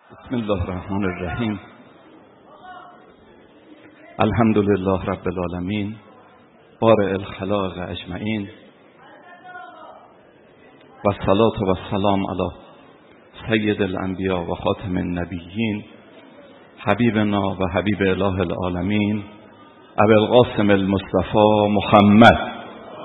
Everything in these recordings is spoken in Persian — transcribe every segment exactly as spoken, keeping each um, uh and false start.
بسم الله الرحمن الرحیم. الحمد لله رب العالمین بارئ الخلائق اجمعین و الصلاة و السلام علی سید الانبیاء و خاتم النبیین حبیبنا و حبیب اله العالمین ابی القاسم المصطفى محمد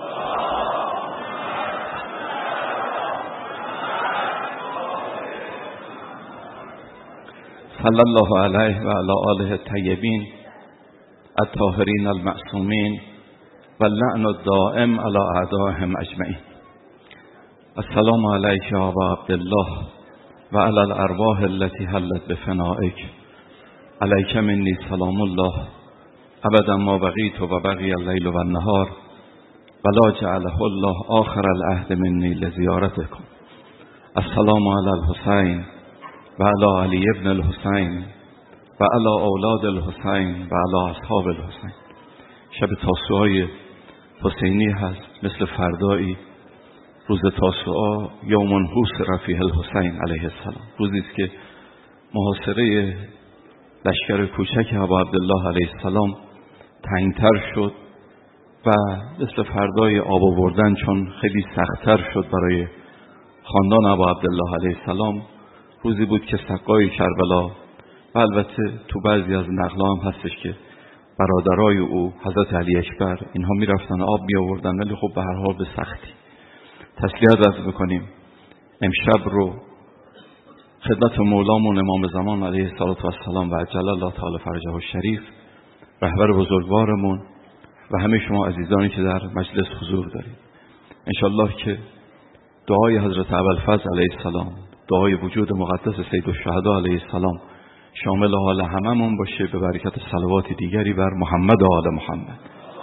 صلی الله علیه و علی آله الطیبین الطاهرین المعصومین و اللعن الدائم علی اعدائهم اجمعین. السلام علیک یا ابا عبدالله و علی الارواح التي حلت بفنائک. علیک منی سلام الله ابدا ما بقیت و بقی اللیل و النهار و لا جعله الله آخر العهد منی لزیارتکم. السلام علی الحسین و علی علی ابن الحسین و علی اولاد الحسین و علی اصحاب الحسین. شب تاسوعای حسینی هست، مثل فردایی روز تاسوعا یوم حوس رفیع الحسین علیه السلام، روزی است که محاصره لشکر کوچک ابا عبدالله علیه السلام تنگتر شد و مثل فردای آب آوردن چون خیلی سختتر شد برای خاندان ابا عبدالله علیه السلام. روزی بود که سقای کربلا و البته تو بعضی از نقل‌ها هم هستش که برادرای او حضرت علی اکبر اینها میرفتن آب می آوردن، ولی خب به هر حال به سختی. تسلیت عرض بکنیم امشب رو خدمت مولامون امام زمان علیه السلام و عجل الله تعالی فرجه الشریف، رهبر بزرگوارمون و همه شما عزیزانی که در مجلس حضور دارید، انشالله که دعای حضرت ابوالفضل علیه السلام، دعای وجود مقدس سید الشهدا علیه السلام شامل حال هممون باشه، به برکت صلوات دیگری بر محمد و آل محمد.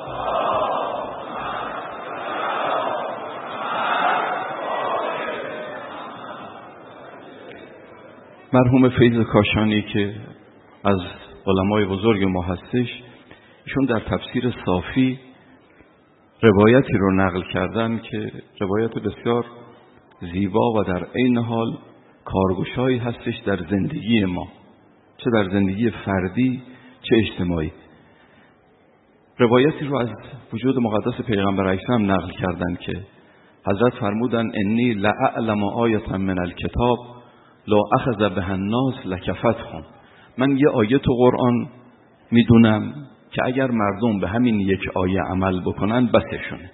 مرحوم فیض کاشانی که از علمای بزرگ ما هستش، ایشون در تفسیر صافی روایتی رو نقل کردن که روایت بسیار زیبا و در عین حال کارگشایی هستش در زندگی ما، چه در زندگی فردی چه اجتماعی. روایتی رو از وجود مقدس پیغمبر اکرم نقل کردن که حضرت فرمودن انی لأعلم آیة من الکتاب لا اخذ بها الناس لکفتهم. من یه آیه تو قرآن میدونم که اگر مردم به همین یک آیه عمل بکنن بسشونه.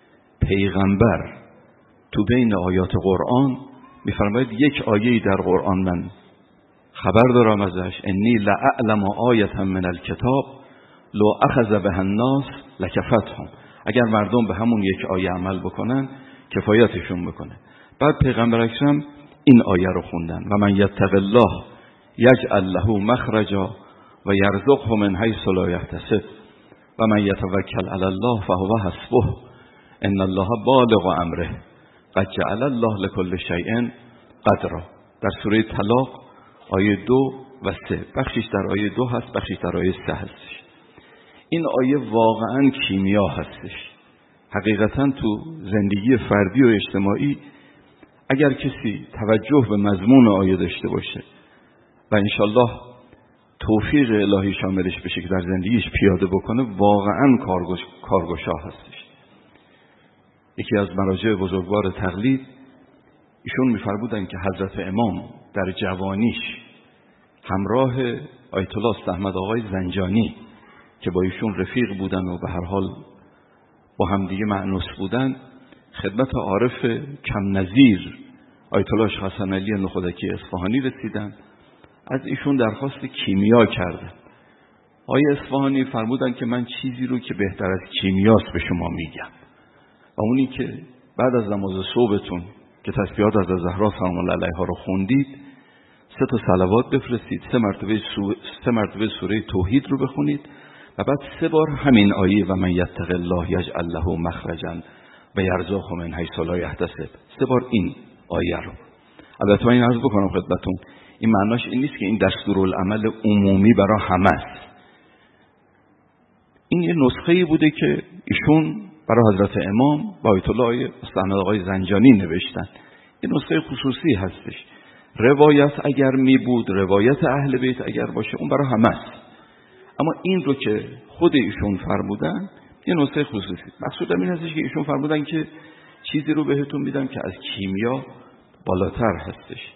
پیغمبر تو بین آیات قرآن میفرماید یک آیه‌ای در قرآن من خبر دارم ازش، انی لأعلم آیة من الکتاب لو اخذ بها الناس لکفتهم. اگر مردم به همون یک آیه عمل بکنن کفایتشون بکنه. بعد پیغمبر اکرم این آیه رو خوندن و من یتق الله یجعل له مخرجا و یرزقه من حیث لا یحتسب و من یتوکل علی الله فهو حسبه ان الله بالغ امره قد جعل الله لكل شیء قدرا. در سوره طلاق آیه دو و سه، بخشش در آیه دو هست، بخشش در آیه سه هستش. این آیه واقعا کیمیا هستش. حقیقتا تو زندگی فردی و اجتماعی اگر کسی توجه به مضمون آیه داشته باشه و انشالله توفیق الهی شاملش بشه که در زندگیش پیاده بکنه، واقعا کارگوش کارگوشا هستش. یکی از مراجع بزرگوار تقلید ایشون میفرمودن که حضرت امام در جوانیش همراه آیت الله احمد آقای زنجانی که با ایشون رفیق بودن و به هر حال با هم دیگه مأنوس بودن، خدمت عارف کم نظیر آیت الله حسن علی نخودکی اصفهانی رسیدن. از ایشون درخواست کیمیا کردن. آقای اصفهانی فرمودن که من چیزی رو که بهتر از کیمیاست به شما میگم و اونی که بعد از نماز صبحتون که تسبیحات از زهرا سلام الله علیها رو خوندید، سه تا صلوات بفرستید، سه مرتبه سو... سه مرتبه سوره توحید رو بخونید و بعد سه بار همین آیه و من یتق الله یجعل له مخرجا و یرزقه من حیث لا یحتسب، سه بار این آیه رو. البته من این عرض بکنم خدمتتون، این معناش این نیست که این دستورالعمل عمومی برای همه است. این یه نسخه‌ای بوده که ایشون برای حضرت امام با آیت الله احمد آقای زنجانی نوشتن. این نسخه خصوصی هستش. روایت اگر می بود، روایت اهل بیت اگر باشه، اون برای همه است. اما این رو که خود ایشون فرمودن یه نسخه خصوصی. مقصودم این هستش که ایشون فرمودن که چیزی رو بهتون میدم که از کیمیا بالاتر هستش.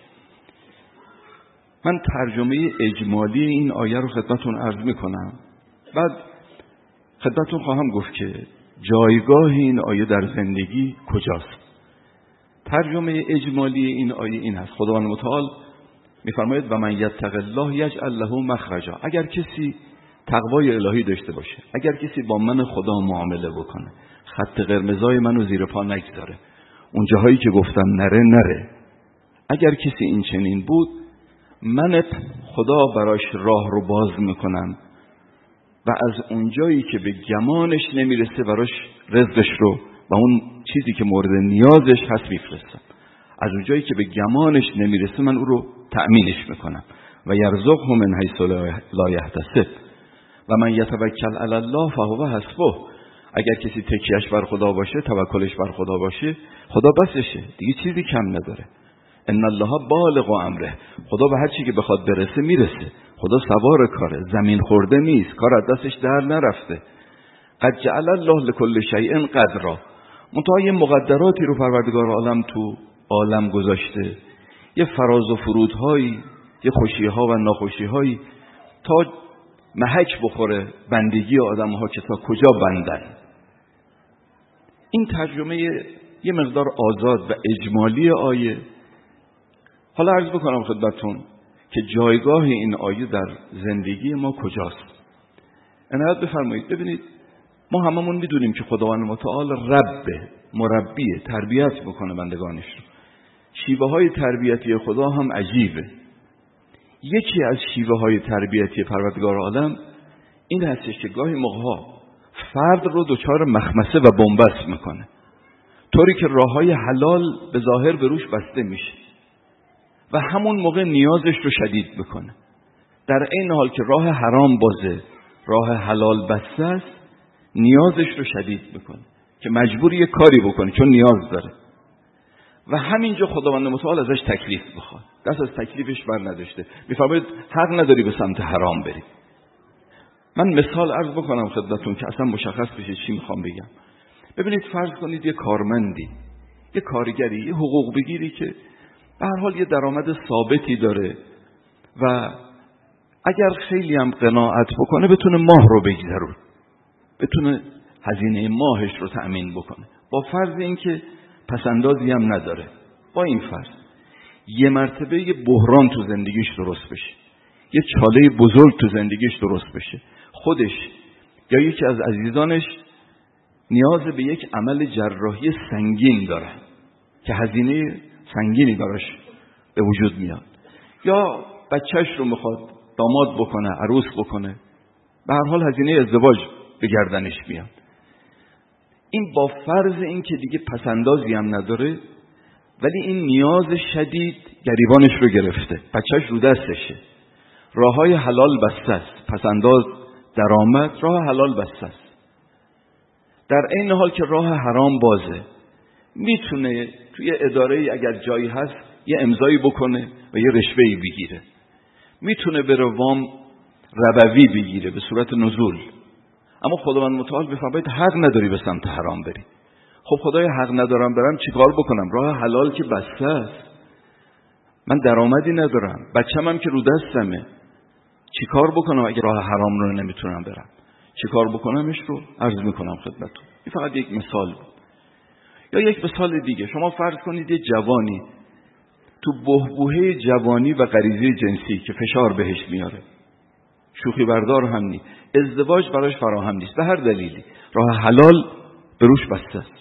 من ترجمه اجمالی این آیه رو خدمتون عرض میکنم، بعد خدمتون خواهم گفت که جایگاه این آیه در زندگی کجاست. ترجمه اجمالی این آیه این هست: خداوند متعال میفرماید و من یتق الله یجعل له مخرجا. اگر کسی تقوای الهی داشته باشه، اگر کسی با من خدا معامله بکنه، خط قرمزای منو زیر پا نگذاره، اون جاهایی که گفتم نره نره، اگر کسی این چنین بود، من خدا براش راه رو باز میکنم و از اونجایی که به گمانش نمیرسه براش رزقش رو و اون چیزی که مورد نیازش هست میفرستم. از اونجایی که به گمانش نمیرسه من او رو تأمینش میکنم. و یرزقه من حیث لا یحتسب و من یتوکل علی الله فهو حسبه. اگر کسی تکیهش بر خدا باشه، توکلش بر خدا باشه، خدا بسشه، دیگه چیزی کم نداره. ان الله بالغ امره. خدا به هر چی که بخواد برسه میرسه. خدا سوار کاره، زمین خورده نیست، کار از دستش در نرفته. قد جعل الله لكل شیء قدرا. منتها یه مقدراتی رو پروردگار عالم تو عالم گذاشته، یه فراز و فرودهایی، یه خوشیها و ناخوشیهایی، تا محک بخوره بندگی آدم‌ها که تا کجا بندن. این ترجمه یه مقدار آزاد و اجمالی آیه. حالا عرض بکنم خدمتتون که جایگاه این آیه در زندگی ما کجاست. عنایت بفرمایید. ببینید، ما هممون میدونیم که خداوند متعال رب، مربی، تربیت بکنه بندگانش رو. شیوه های تربیتی خدا هم عجیبه. یکی از شیوه های تربیتی پروردگار عالم این هستش که گاهی موقع‌ها فرد رو دچار مخمسه و بنبست میکنه، طوری که راههای حلال به ظاهر به روش بسته میشه و همون موقع نیازش رو شدید بکنه. در این حال که راه حرام بازه، راه حلال بسته است، نیازش رو شدید بکنه که مجبور یه کاری بکنه چون نیاز داره. و همینجا خداوند متعال ازش تکلیف بخواد، دست از تکلیفش بر نداشته، میفرماید حق نداری به سمت حرام بری. من مثال عرض بکنم خدمتتون که اصلا مشخص بشه چی میخوام بگم. ببینید، فرض کنید یه کارمندی، یه کارگری، یه حقوق بگیری که به هر حال یه درآمد ثابتی داره و اگر خیلی هم قناعت بکنه بتونه ماه رو بگذرونه، بتونه هزینه ماهش رو تأمین بکنه، با فرض اینکه پسندازی هم نداره. با این فرض یه مرتبه یه بحران تو زندگیش درست بشه، یه چاله بزرگ تو زندگیش درست بشه، خودش یا یکی از عزیزانش نیاز به یک عمل جراحی سنگین داره که هزینه سنگینی براش به وجود میاد، یا بچهش رو میخواد داماد بکنه، عروس بکنه، به هر حال هزینه ازدواج به گردنش میاد. این با فرض این که دیگه پسندازی هم نداره، ولی این نیاز شدید گریبانش رو گرفته، بچهش رو دستشه، راههای حلال بسته است، پسنداز، درآمد، راه حلال بسته است. در این حال که راه حرام بازه، میتونه توی اداره اگر جایی هست یه امضایی بکنه و یه رشوه‌ای بگیره، میتونه بره وام ربوی بگیره به صورت نزول. اما خداوند متعال میفرماید حق نداری به سمت حرام بری. خب خدای حق ندارم برم چیکار بکنم؟ راه حلال که بسته است، من درآمدی ندارم، بچه‌م هم که رو دستمه، چیکار بکنم اگه راه حرام رو نمیتونم برم؟ چیکار بکنمش رو عرض میکنم خدمتتون. این فقط یک مثال بود. یا یک مثال دیگه، شما فرض کنید یه جوانی تو بحبوحه جوانی و غریزه جنسی که فشار بهش میاره، شوخی بردار هم نیست، ازدواج براش فراهم نیست، به هر دلیلی راه حلال به روش بسته است،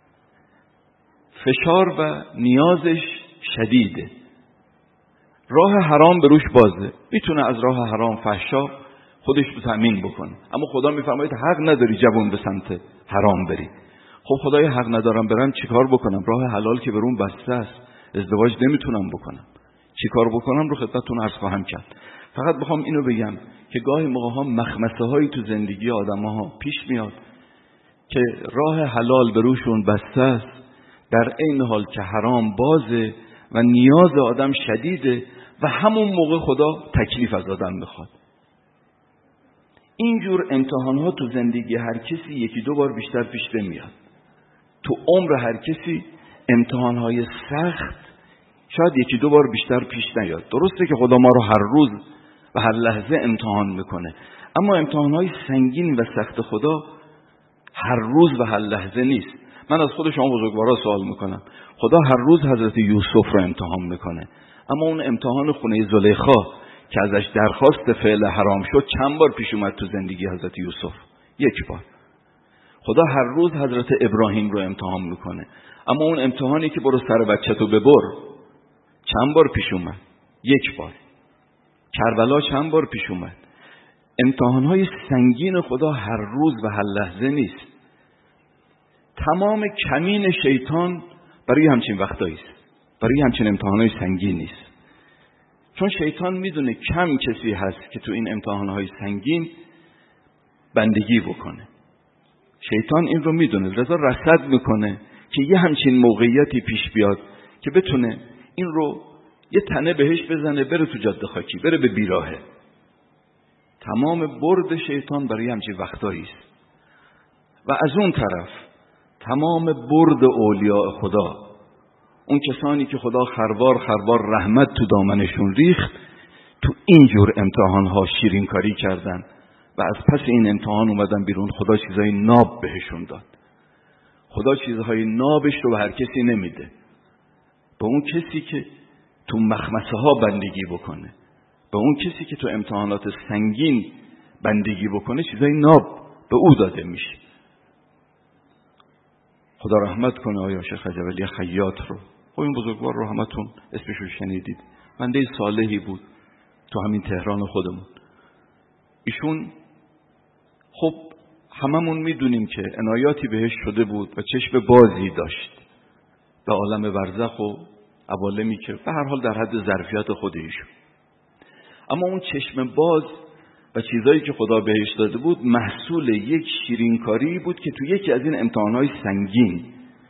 فشار و نیازش شدیده، راه حرام به روش بازه، میتونه از راه حرام فحشا خودش رو تأمین بکنه. اما خدا میفرماید حق نداری جوان به سمت حرام بری. خب خدای حق ندارم برم چیکار بکنم؟ راه حلال که برون بسته است، ازدواج نمیتونم بکنم، چیکار بکنم رو خدمتتون عرض خواهم کرد. فقط بخوام اینو بگم که گاهی موقع ها مخمسه هایی تو زندگی آدم ها پیش میاد که راه حلال به روشون بسته است، در این حال که حرام بازه و نیاز آدم شدیده و همون موقع خدا تکلیف از آدم میخواد. اینجور امتحان ها تو زندگی هر کسی یکی دو بار بیشتر پیش نمیاد. تو عمر هر کسی امتحان های سخت شاید یکی دو بار بیشتر پیش نیاد. درسته که خدا ما رو هر روز و هر لحظه امتحان میکنه، اما امتحان های سنگین و سخت خدا هر روز و هر لحظه نیست. من از خود شما بزرگوارا سوال میکنم، خدا هر روز حضرت یوسف رو امتحان میکنه، اما اون امتحان خونه زلیخا که ازش درخواست فعل حرام شد چند بار پیش اومد تو زندگی حضرت یوسف؟ یک بار. خدا هر روز حضرت ابراهیم رو امتحان میکنه، اما اون امتحانی که برو سر بچه‌تو ببر چند بار پیش اومد؟ یک بار. کربلا چند بار پیش اومد؟ امتحانهای سنگین خدا هر روز و هر لحظه نیست. تمام کمین شیطان برای همچین وقتایی است، برای همچین امتحانهای سنگین نیست. چون شیطان میدونه کم کسی هست که تو این امتحانهای سنگین بندگی بکنه. شیطان این رو میدونه، لذا رصد میکنه که یه همچین موقعیتی پیش بیاد که بتونه این رو یه تنه بهش بزنه، بره تو جاده خاکی، بره به بیراهه. تمام برد شیطان برای همچین وقتایی است. و از اون طرف تمام برد اولیاء خدا، اون کسانی که خدا خروار خروار رحمت تو دامنشون ریخت، تو اینجور امتحانها شیرین کاری کردن و از پس این امتحان اومدن بیرون. خدا چیزهای ناب بهشون داد. خدا چیزهای نابش رو به هر کسی نمیده. به اون کسی که تو مخمسه ها بندگی بکنه، به اون کسی که تو امتحانات سنگین بندگی بکنه، چیزهای ناب به او داده میشه. خدا رحمت کنه آیا شیخ رجب علی خیاط رو. خب این بزرگوار رو همتون اسمش رو شنیدید. بنده صالحی بود تو همین تهران خودمون. ایشون خب هممون میدونیم که عنایاتی بهش شده بود و چشم بازی داشت به عالم برزخ و عوالمی که به هر حال در حد ظرفیت خود ایشون. اما اون چشم باز و چیزایی که خدا بهش داده بود محصول یک شیرینکاری بود که تو یکی از این امتحانهای سنگین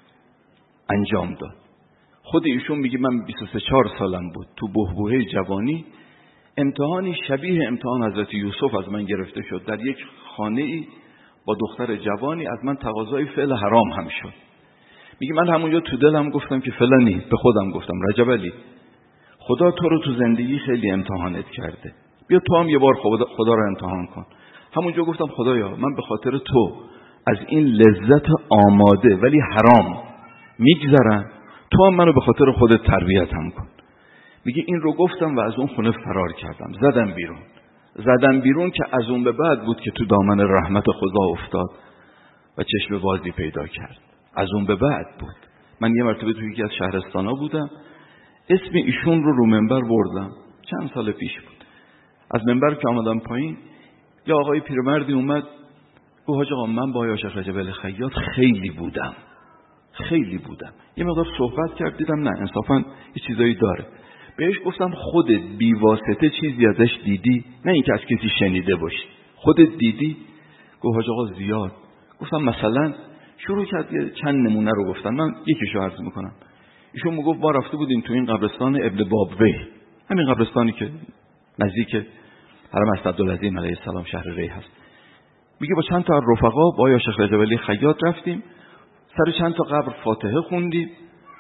انجام داد. خود ایشون میگه من بیست و سه چهار سالم بود، تو بحبوحه جوانی امتحانی شبیه امتحان حضرت یوسف از من گرفته شد. در یک خانه ای با دختر جوانی از من تقاضای فعل حرام هم شد. میگه من همونجا تو دلم گفتم که فلانی، به خودم گفتم رجب علی، خدا تو رو تو زندگی خیلی امتحانت کرده، بیا تو هم یه بار خدا, خدا رو امتحان کن. همونجا گفتم خدایا من به خاطر تو از این لذت آماده ولی حرام میگذرم، تو هم منو به خاطر خودت تربیتم کن. میگه این رو گفتم و از اون خونه فرار کردم، زدم بیرون. زدم بیرون که از اون به بعد بود که تو دامن رحمت خدا افتاد و چشم بازی پیدا کرد. از اون به بعد بود. من یه مرتبه توی یکی از شهرستانا بودم، اسم ایشون رو رو منبر بردم، چند سال پیش بود. از منبر که آمدم پایین یه آقای پیرمردی اومد گفت حاج آقا من با آقای شیخ رجب علی خیاط خیلی بودم خیلی بودم یه مقدار صحبت کرد، دیدم نه انصافا یه چیزایی داره. بهش گفتم خودت بی واسطه چیزی ازش دیدی؟ نه اینکه از کسی شنیده باشی، خودت دیدی؟ گفت حاج آقا زیاد. گفتم مثلا؟ شروع کرد یه چند نمونه رو گفتن، من یکیشو عرض میکنم. ایشون میگفت ما رفته بودیم تو این قبرستان ابن بابوی، همین قبرستانی که نزدیک حرم اسدالعظیم علیه السلام شهر ری هست. میگه با چند تا رفقا با آقای شیخ رجب علی خیاط رفتیم، سر چند تا قبر فاتحه خوندیم.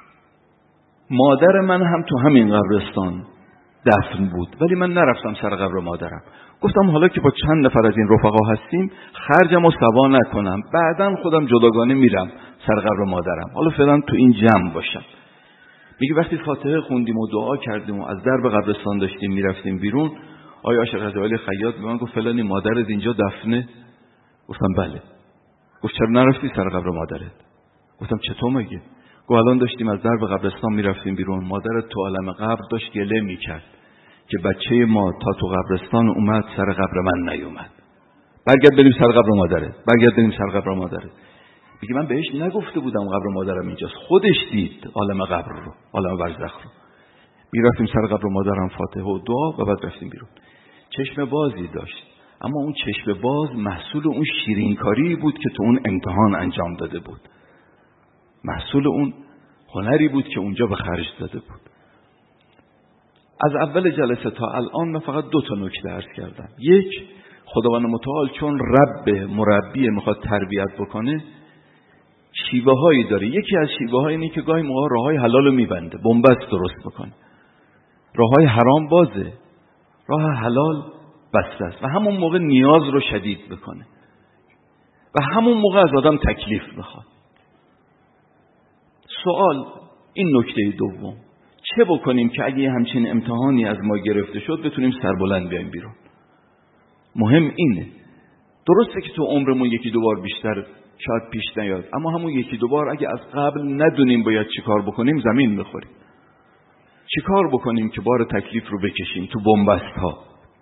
مادر من هم تو همین قبرستان دفن بود، ولی من نرفتم سر قبر مادرم. گفتم حالا که با چند نفر از این رفقا هستیم خرجم و سوا نکنم، بعداً خودم جداگانه میرم سر قبر مادرم، حالا فعلا تو این جمع باشم. میگه وقتی فاتحه خوندیم و دعا کردیم و از درب قبرستان داشتیم میرفتیم بیرون، آیا شیخ رجب علی خیاط به من گفت فلانی مادرت اینجا دفنه؟ گفتم بله. گفت چرا نرفتی سر قبر مادرت؟ گفتم چطور مگه؟ گفت الان داشتیم از درب قبرستان میرفتیم بیرون، مادرت تو عالم قبر داشت گله میکرد که بچه ما تا تو قبرستان اومد سر قبر من نیومد، برگرد بریم سر قبر مادرت، برگرد بریم سر قبر مادرت. میگه من بهش نگفته بودم قبر مادرم اینجاست، خودش دید عالم قبر رو، عالم برزخ رو. میرفتیم سر قبر مادرم فاتحه و دعا و بعد رفتیم بیرون. چشم بازی داشت، اما اون چشم باز محصول اون شیرینکاری بود که تو اون امتحان انجام داده بود، محصول اون هنری بود که اونجا به خرج داده بود. از اول جلسه تا الان من فقط دو تا نکته عرض کردم. یک، خداوند متعال چون رب مربی میخواد تربیت بکنه شیوه هایی داره. یکی از شیوه های اینه که گاهی موقع راه های حلال رو میبنده، بنبست درست میکنه، راه های حرام بازه، راه حلال بسته است و همون موقع نیاز رو شدید بکنه و همون موقع از آدم تکلیف میخواد. سوال این نکته دوم، چه بکنیم که اگه همچین امتحانی از ما گرفته شد بتونیم سربلند بیایم بیرون؟ مهم اینه. درسته که تو عمرمون یکی دو بار بیشتر شاید پیش نیاد، اما همون یکی دو بار اگه از قبل ندونیم باید چی کار بکنیم زمین میخوریم. چی کار بکنیم که بار تکلیف رو بکشیم تو بنبست ها؟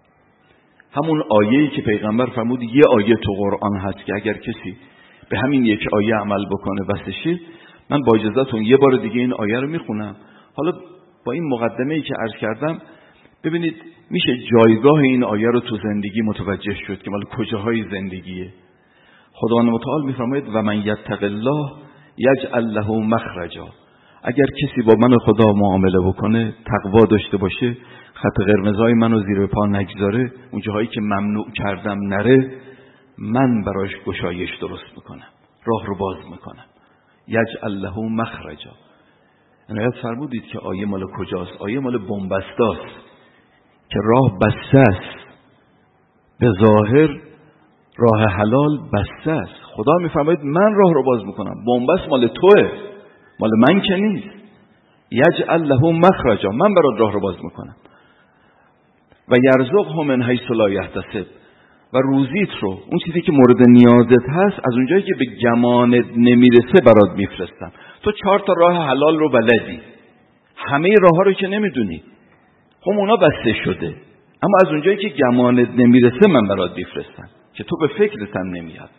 همون آیه‌ای که پیغمبر فرمود یه آیه تو قرآن هست که اگر کسی به همین یک آیه عمل بکنه بسشه. من با اجازهتون یه بار دیگه این آیه رو میخونم. حالا با این مقدمه‌ای که عرض کردم ببینید میشه جایگاه این آیه رو تو زندگی متوجه شد که مال کجاهای زندگیه. خداوند متعال میفرماید و من یتق الله یجعل له مخرجا. اگر کسی با من خدا معامله بکنه، تقوا داشته باشه، خط قرمزای منو زیر پا نگذاره، اون جاهایی که ممنوع کردم نره، من براش گشایش درست میکنم، راه رو باز میکنم. یجعل له مخرجا. عنایت فرمودید که آیه مال کجاست؟ آیه مال بنبستاست که راه بسته است، به ظاهر راه حلال بسته است. خدا میفرماید من راه رو باز میکنم، بنبست مال توئه، مال من که نیست. یجعل له مخرجا، من برات راه رو باز میکنم. و یرزقه من حیث لا یحتسب، و روزیت رو، اون چیزی که مورد نیازت هست، از اونجایی که به گمانت نمیرسه برات میفرستم. تو چهار تا راه حلال رو بلدی، همه راه ها رو که نمیدونی، خب اونا بسته شده، اما از اونجایی که گمانت نمیرسه من برات میفرستم که تو به فکرت هم نمیاد.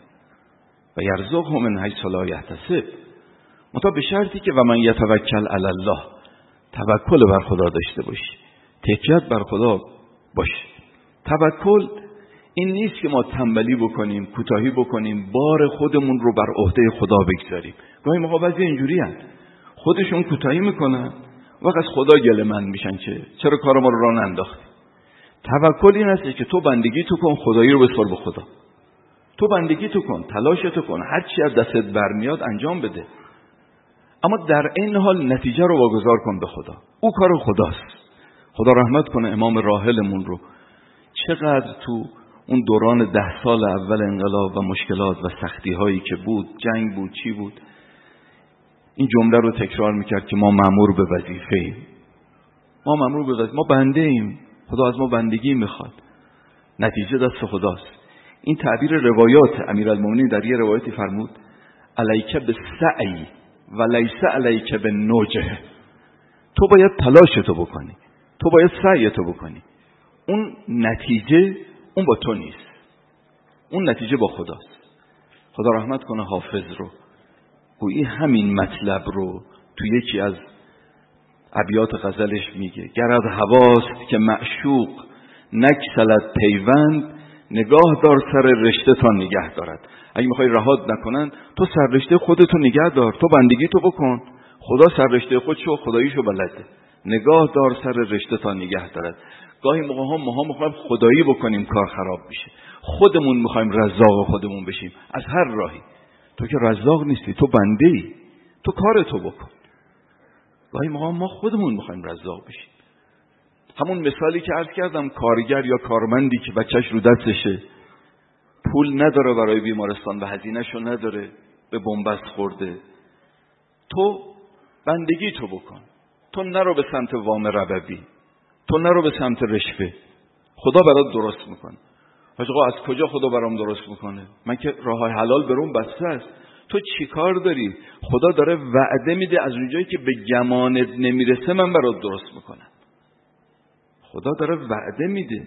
و یرزقه من حیث لا یحتسب، متا به شرطی که و من یتوکل علی الله، توکل بر خدا داشته باشی، تکیت بر خدا باشه. توکل این نیست که ما تنبلی بکنیم، کوتاهی بکنیم، بار خودمون رو بر عهده خدا بگذاریم. گاهی موقع بعضی اینجوری هست، خودشون کوتاهی میکنن وقت از خدا گله من میشن که چرا کار ما رو راه ننداختی. توکل این هست که تو بندگی تو کن، خدایی رو بسپار به خدا. تو بندگی تو کن، تلاش تو کن، هر چی از دستت برمیاد انجام بده، اما در این حال نتیجه رو واگذار کن به خدا. او کار خداست. خدا رحمت کنه امام راحلمون رو. چقدر تو اون دوران ده سال اول انقلاب و مشکلات و سختی هایی که بود، جنگ بود، چی بود، این جمله رو تکرار میکرد که ما مأمور به وظیفه ایم. ما مأمور به وظیفه، ما بنده ایم، خدا از ما بندگی میخواد، نتیجه دست خداست. این تعبیر روایات امیرالمومنین در یه روایتی فرمود علیک بالسعی و لیس علیک بالنجح. تو باید تلاشتو بکنی، تو باید سعیتو بکنی، اون نتیجه اون با تو نیست، اون نتیجه با خداست. خدا رحمت کنه حافظ رو، گویی همین مطلب رو تو یکی از ابیات غزلش میگه گر از هواست که معشوق نکسلت پیوند، نگاه دار سر رشته تا نگه دارد. اگه میخوای رهات نکنن تو سر رشته خودتو نگه دار، تو بندگی تو بکن، خدا سر رشته خودشو خداییشو بلده، نگاه دار سر رشته تا نگه دارد. گاهی موقع ها ما میخوایم خدایی بکنیم کار خراب میشه، خودمون میخوایم رزاق خودمون بشیم از هر راهی. تو که رزاق نیستی، تو بنده ای، تو کارتو بکن. گاهی موقع ما خودمون میخوایم رزاق بشیم. همون مثالی که عرض کردم، کارگر یا کارمندی که بچهش رو دستشه، پول نداره برای بیمارستان و هزینه‌شو نداره، به بنبست خورده، تو بندگی تو بکن، تو نرو به سمت وام ربوی، تو نرو به سمت رشوه، خدا برات درست میکنه. حاج آقا از کجا خدا برام درست میکنه؟ من که راه حلال برام بسته است. تو چی کار داری؟ خدا داره وعده میده از اونجایی که به گمانت نمیرسه من برات درست میکنم. خدا داره وعده میده.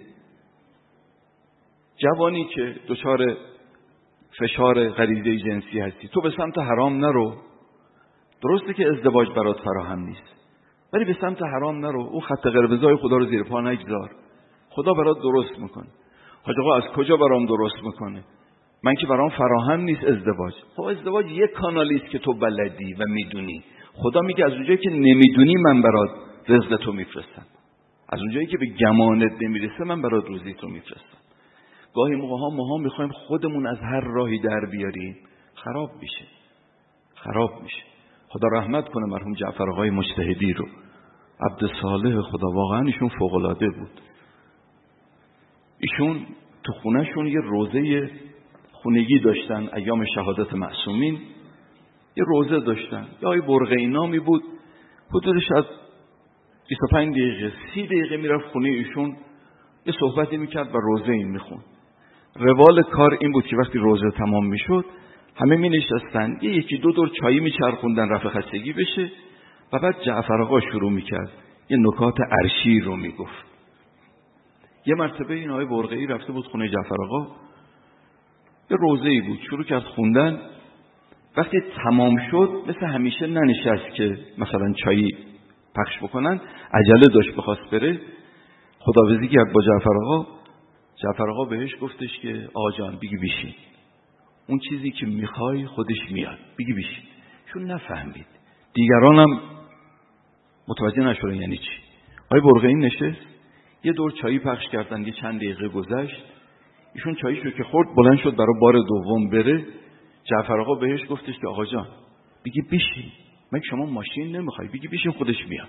جوانی که دچار فشار غریزه جنسی هستی، تو به سمت حرام نرو. درسته که ازدواج برات فراهم نیست، ولی به سمت حرام نرو. اون خط قرمزای خدا رو زیر پا نگذار، خدا برات درست میکنه. حاج آقا از کجا برام درست میکنه؟ من که برام فراهم نیست ازدواج. خب ازدواج یک کانالی است که تو بلدی و میدونی. خدا میگه از اونجایی که نمیدونی من برات رزق تو میفرستم. از اونجایی که به گمانت نمیرسه من برات روزیت رو میفرستم. گاهی موقع ها ما ها میخوایم خودمون از هر راهی در بیاریم، خراب میشه خراب میشه. خدا رحمت کنه مرحوم جعفر آقای مجتهدی رو، عبد صالح خدا، واقعا ایشون فوق العاده بود. ایشون تو خونهشون یه روزه خونگی داشتن، ایام شهادت معصومین یه روزه داشتن. یه آقای برقعی نامی بود، حدودش از بیست و پنج دقیقه سی دقیقه میرفت خونه ایشون، یه صحبتی میکرد و روزه این میخوند. روال کار این بود که وقتی روزه تمام میشد همه می نشستن، یه یکی دو دور چایی میچرخوندن رفع خستگی بشه و بعد جعفر آقا شروع میکرد یه نکات عرشی رو میگفت. یه مرتبه این آقای برقعی رفته بود خونه جعفر آقا، یه روزه‌ای بود، شروع کرد خوندن. وقتی تمام شد مثل همیشه ننشست که مثلا چایی پخش بکنن، عجله داشت بخواست بره، خداحافظی کرد با جعفر آقا. جعفر آقا بهش گفتش که آقا جان بگی بشین، اون چیزی که میخوای خودش میاد، بگی بشین. چون نفهمید، دیگرانم متوجه نشدن یعنی چی. آقای برقعی نشست، یه دور چایی پخش کردن، یه چند دقیقه گذشت، ایشون چاییشو که خورد بلند شد برای بار دوم بره. جعفر آقا بهش گفتش که آقا جان بگی بشین، مگه شما ماشین نمیخوای؟ بگی بشین خودش میاد.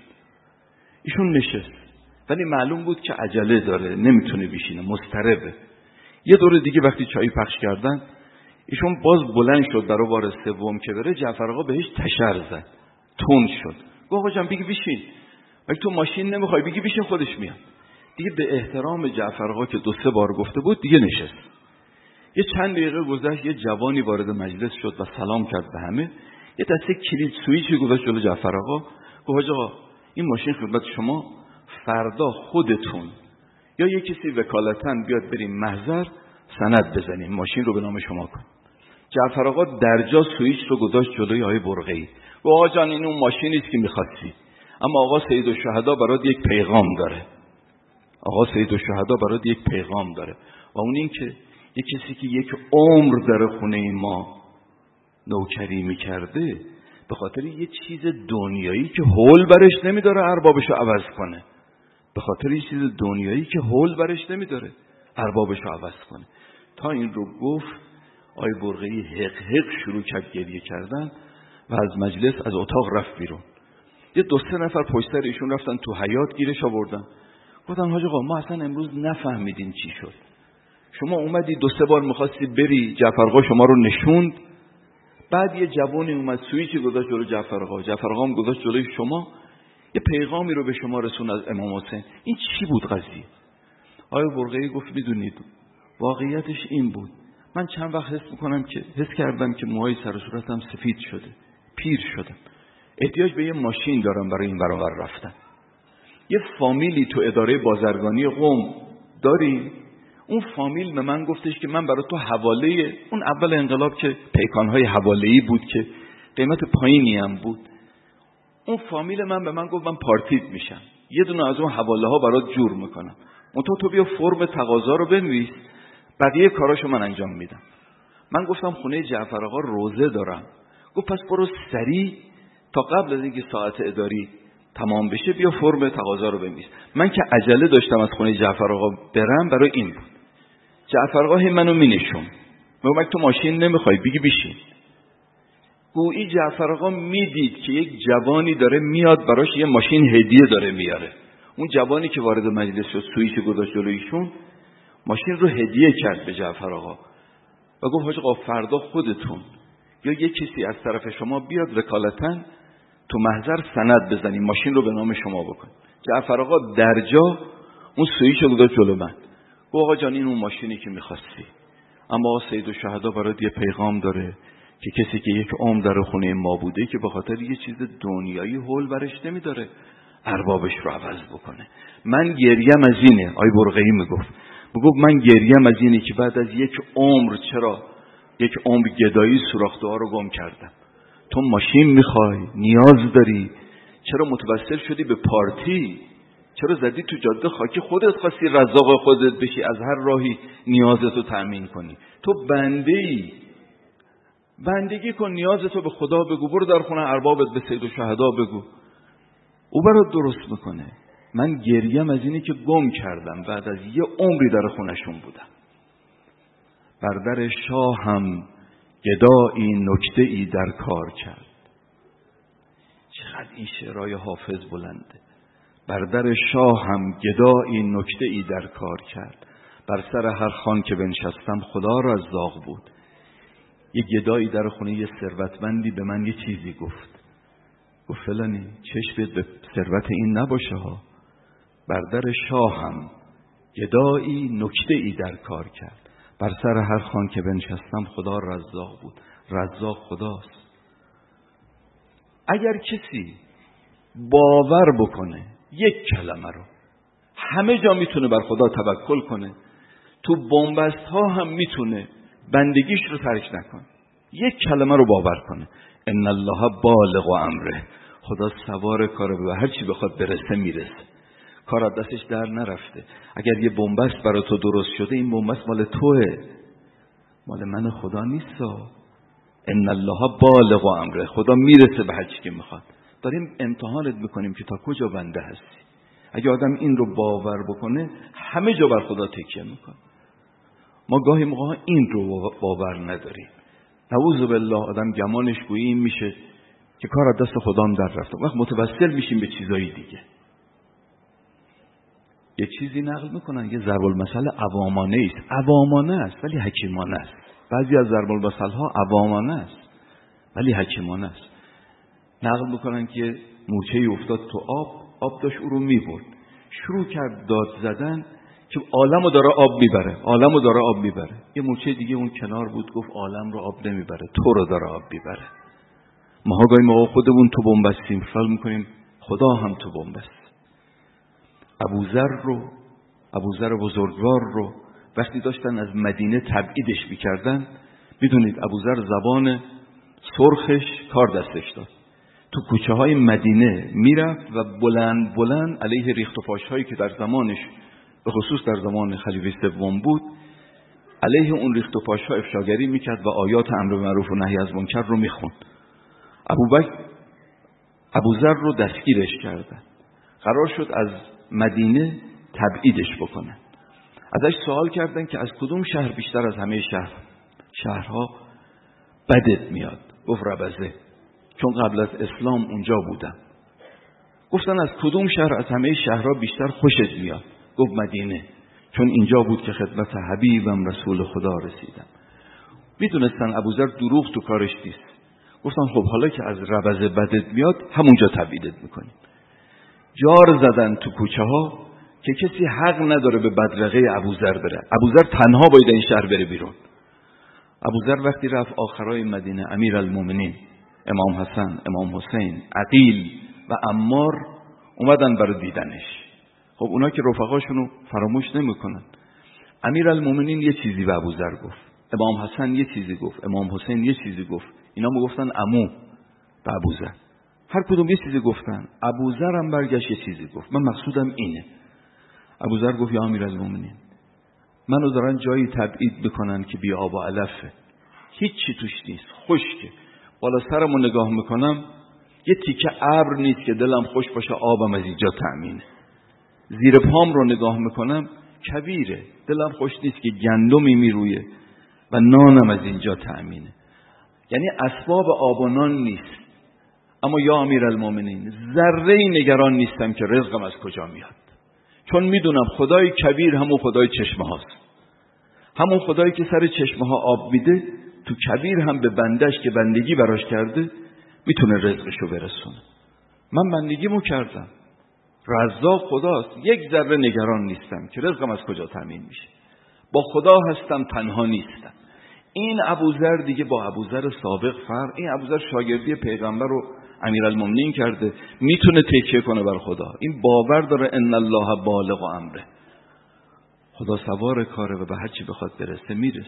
ایشون نشست ولی معلوم بود که عجله داره، نمیتونه بشینه، مضطربه. یه دور دیگه وقتی چای پخش کردن ایشون باز بلند شد برای بار سوم که بره. جعفر آقا بهش تشر زد، تند شد، گفت آقا جان بگی بشین، مگه تو ماشین نمیخوای؟ بگی بشین خودش میاد. دیگه به احترام جعفر آقا که دو سه بار گفته بود دیگه نشست. یه چند دقیقه گذشت، یه جوانی وارد مجلس شد و سلام کرد به همه. یه دسته کلید سوئیچی گذاشت جلوی جعفر آقا، گفت آقا این ماشین خدمت شما، فردا خودتون یا یه کسی وکالتاً بیاد بریم محضر سند بزنیم، ماشین رو به نام شما کن. جعفر آقا درجا سوئیچ رو گذاشت جلوی آقای برقعی، گفت آقا جان این اون ماشینی است که می‌خواستی، اما آقا سید الشهدا برات یک پیغام داره. آقا سید الشهدا برات یک پیغام داره و اون این که یک کسی که یک عمر در خونه ما نوکری میکرده به خاطر یه چیز دنیایی که حول برش نمیداره اربابشو عوض کنه، به خاطر یه چیز دنیایی که حول برش نمیداره اربابشو عوض کنه. تا این رو گفت آی برقعی حق حق شروع کرد گریه کردن و از مجلس از اتاق رفت بیرون. یه دو سه نفر پشت سر ایشون رفتن تو حیاط گیرش آوردن، گفتن حاج آقا ما اصلا امروز نفهمیدیم چی شد، شما اومدی دو سه بار میخواستی بری، جعفر آقا شما رو نشوند، بعد یه جوانی اومد سوئیچی گذاشت جلوی جعفر آقا، جعفر آقا هم گذاشت جلوی شما، یه پیغامی رو به شما رسون از امام حسین. این چی بود قضیه؟ آقای برقعی گفت میدونید واقعیتش این بود، من چند وقت حس میکنم که حس کردم که موهای سر و صورتم سفید شده، پیر شدم، احتیاج به یه ماشین دارم برای این برابر رفتن. یه فامیلی تو اداره بازرگانی قم داری، اون فامیل به من گفتش که من برای تو حواله، اون اول انقلاب که پیکانهای حواله‌ای بود که قیمت پایینی هم بود، اون فامیل من به من گفت من پارتیت میشم، یه دونه از اون حواله ها برات جور میکنم، منتها تو بیا فرم تقاضا رو بنویس، بقیه کاراشو من انجام میدم. من گفتم خونه جعفر آقا روزه دارم. گفت پس برو سریع تا قبل از اینکه ساعت اداری تمام بشه بیا فرم تقاضا رو بنویس. من که عجله داشتم از خونه جعفر آقا برم، برای این بود. جعفر آقا منو مینشون، میگم تو ماشین نمیخوای؟ بگی بشین. گویی جعفر آقا میدید که یک جوانی داره میاد براش یه ماشین هدیه داره میاره. اون جوانی که وارد مجلس شد سوئیچ گذاشت جلویشون، ماشین رو هدیه کرد به جعفر آقا و گفت حاج آقا فردا خودتون یا یک کسی از طرف شما بیاد وکالتاً تو محضر سند بزنیم، ماشین رو به نام شما بکن. جعفر آقا درجا اون سوئیچ رو گذاشت جلو من، گفت آقا جان این اون ماشینی که می‌خواستی، اما سید الشهدا برات یه پیغام داره که کسی که یک عمر در خونه ما بوده که به خاطر یه چیز دنیایی حول برش نمیداره اربابش رو عوض بکنه. من گریم از اینه، آی برقعی میگفت میگفت من گریم از اینه که بعد از یک عمر چرا یک عمر گدایی سوراخ‌ده‌ها رو گم کردم. تو ماشین میخوای، نیاز داری، چرا متوسل شدی به پارتی؟ چرا زدی تو جاده خاکی؟ خودت خواستی رزاق خودت بشی، از هر راهی نیازتو تأمین کنی. تو بنده‌ای، بندگی کن، نیازتو به خدا بگو، برو در خونه اربابت به سید الشهدا بگو، او برات درست میکنه. من گریم از اینی که گم کردم، بعد از یه عمری در خونشون بودم. بر در شاهم گدایی نکته‌ای در کار کرد. چقدر این شعرهای حافظ بلنده. بر در شاهم گدایی نکته‌ای در کار کرد، بر سر هر خان که بنشستم خدا رزاق بود. یه گدایی در خونه یه ثروتمندی به من یه چیزی گفت. گفت فلانی چشمت به ثروت این نباشه ها. بر در شاهم گدایی نکته‌ای در کار کرد، بر سر هر خان که بنشستم خدا رزاق بود. رزاق خداست. اگر کسی باور بکنه یک کلمه رو، همه جا میتونه بر خدا توکل کنه، تو بنبست ها هم میتونه بندگیش رو ترک نکنه. یک کلمه رو باور کنه، ان الله بالغ امره، خدا سوار کاره، به هر چی بخواد برسه میرسه. کار از دستش در نرفته. اگر یه بنبست برای تو درست شده، این بنبست مال توه، مال من خدا نیست. ان الله بالغ امره، خدا میرسه به هر چی که میخواد. داریم امتحانت میکنیم که تا کجا بنده هستی. اگه آدم این رو باور بکنه، همه جا بر خدا تکیه میکنه. ما گاهی موقع این رو باور نداریم. نعوذ بالله آدم گمانش گویی این میشه که کار از دست خدام در رفته. وقت متوسل میشیم به چیزایی دیگه. یه چیزی نقل میکنن، یه ضرب المثل عوامانه است. عوامانه است ولی حکیمانه است. بعضی از ضرب المثل ها عوامانه است ولی حکیمانه است. نقل میکنن که مورچه‌ای افتاد تو آب، آب داشت او رو میبرد. شروع کرد داد زدن که عالمو داره آب میبره، عالمو داره آب میبره. یه مورچه دیگه اون کنار بود، گفت عالم رو آب نمیبره، تو رو داره آب میبره. ما ها گاهی موقع خودمون تو بنبستیم، خیال میکنیم خدا هم تو بنبست. ابوذر رو ابوذر بزرگوار رو وقتی داشتن از مدینه تبعیدش میکردن، میدونید ابوذر زبان سرخش کار دستش داد. تو کوچه های مدینه میرفت و بلند بلند علیه ریخت و پاش هایی که در زمانش، به خصوص در زمان خلیفه سوم بود، علیه اون ریخت و پاش ها افشاگری میکرد و آیات امر به معروف و نهی از منکر رو میخوند. ابوبکر ابوذر رو دستگیرش کردن. قرار شد از مدینه تبعیدش بکنن. ازش سوال کردن که از کدوم شهر بیشتر از همه شهر شهرها بدت میاد؟ گفت ربزه، چون قبل از اسلام اونجا بودم. گفتن از کدوم شهر از همه شهرها بیشتر خوشت میاد؟ گفت مدینه، چون اینجا بود که خدمت حبیبم رسول خدا رسیدم. میدونستن ابوذر دروغ تو کارش نیست. گفتن خب حالا که از ربزه بدت میاد، همونجا تبعیدت میکنیم. جار زدن تو کوچه ها که کسی حق نداره به بدرقه ابوذر بره. ابوذر تنها باید این شهر بره بیرون. ابوذر وقتی رفت آخرای مدینه، امیرالمومنین امام حسن، امام حسین، عقیل و عمار اومدن برای دیدنش. خب اونا که رفقاشونو فراموش نمیکنن. امیرالمومنین یه چیزی به ابوذر گفت، امام حسن یه چیزی گفت، امام حسین یه چیزی گفت، اینا میگفتن عمو به ابوذر. هر کدوم یه چیزی گفتن. ابوذر هم برگشت یه چیزی گفت. من مقصودم اینه. ابوذر گفت یا امیرالمومنین، منو دارن جایی تبعید میکنن که بی آب و علفه، هیچی توش نیست، خشکه. بالا سرمو نگاه میکنم یه تیکه ابر نیست که دلم خوش باشه آبم از اینجا تأمینه. زیر پام رو نگاه میکنم کبیره، دلم خوش نیست که گندمی میرویه و نانم از اینجا تأمینه. یعنی اسباب آب و نان نیست. اما یا امیرالمومنین، ذره‌ای نگران نیستم که رزقم از کجا میاد، چون میدونم خدای کبیر همون خدای چشمه هاست. همون خدایی که سر چشمه ها آب میده، تو کبیر هم به بندش که بندگی براش کرده میتونه رزقشو برسونه. من بندگیمو کردم، رزاق خداست، یک ذره نگران نیستم که رزقم از کجا تامین میشه. با خدا هستم، تنها نیستم. این ابوذر دیگه با ابوذر سابق فرق. این ابوذر شاگردی پیغمبر رو امیرالمومنین کرده، میتونه تکیه کنه بر خدا. این باور داره ان الله بالغ امره، خدا سوار کاره و به هر چی بخواد برسه میرسه.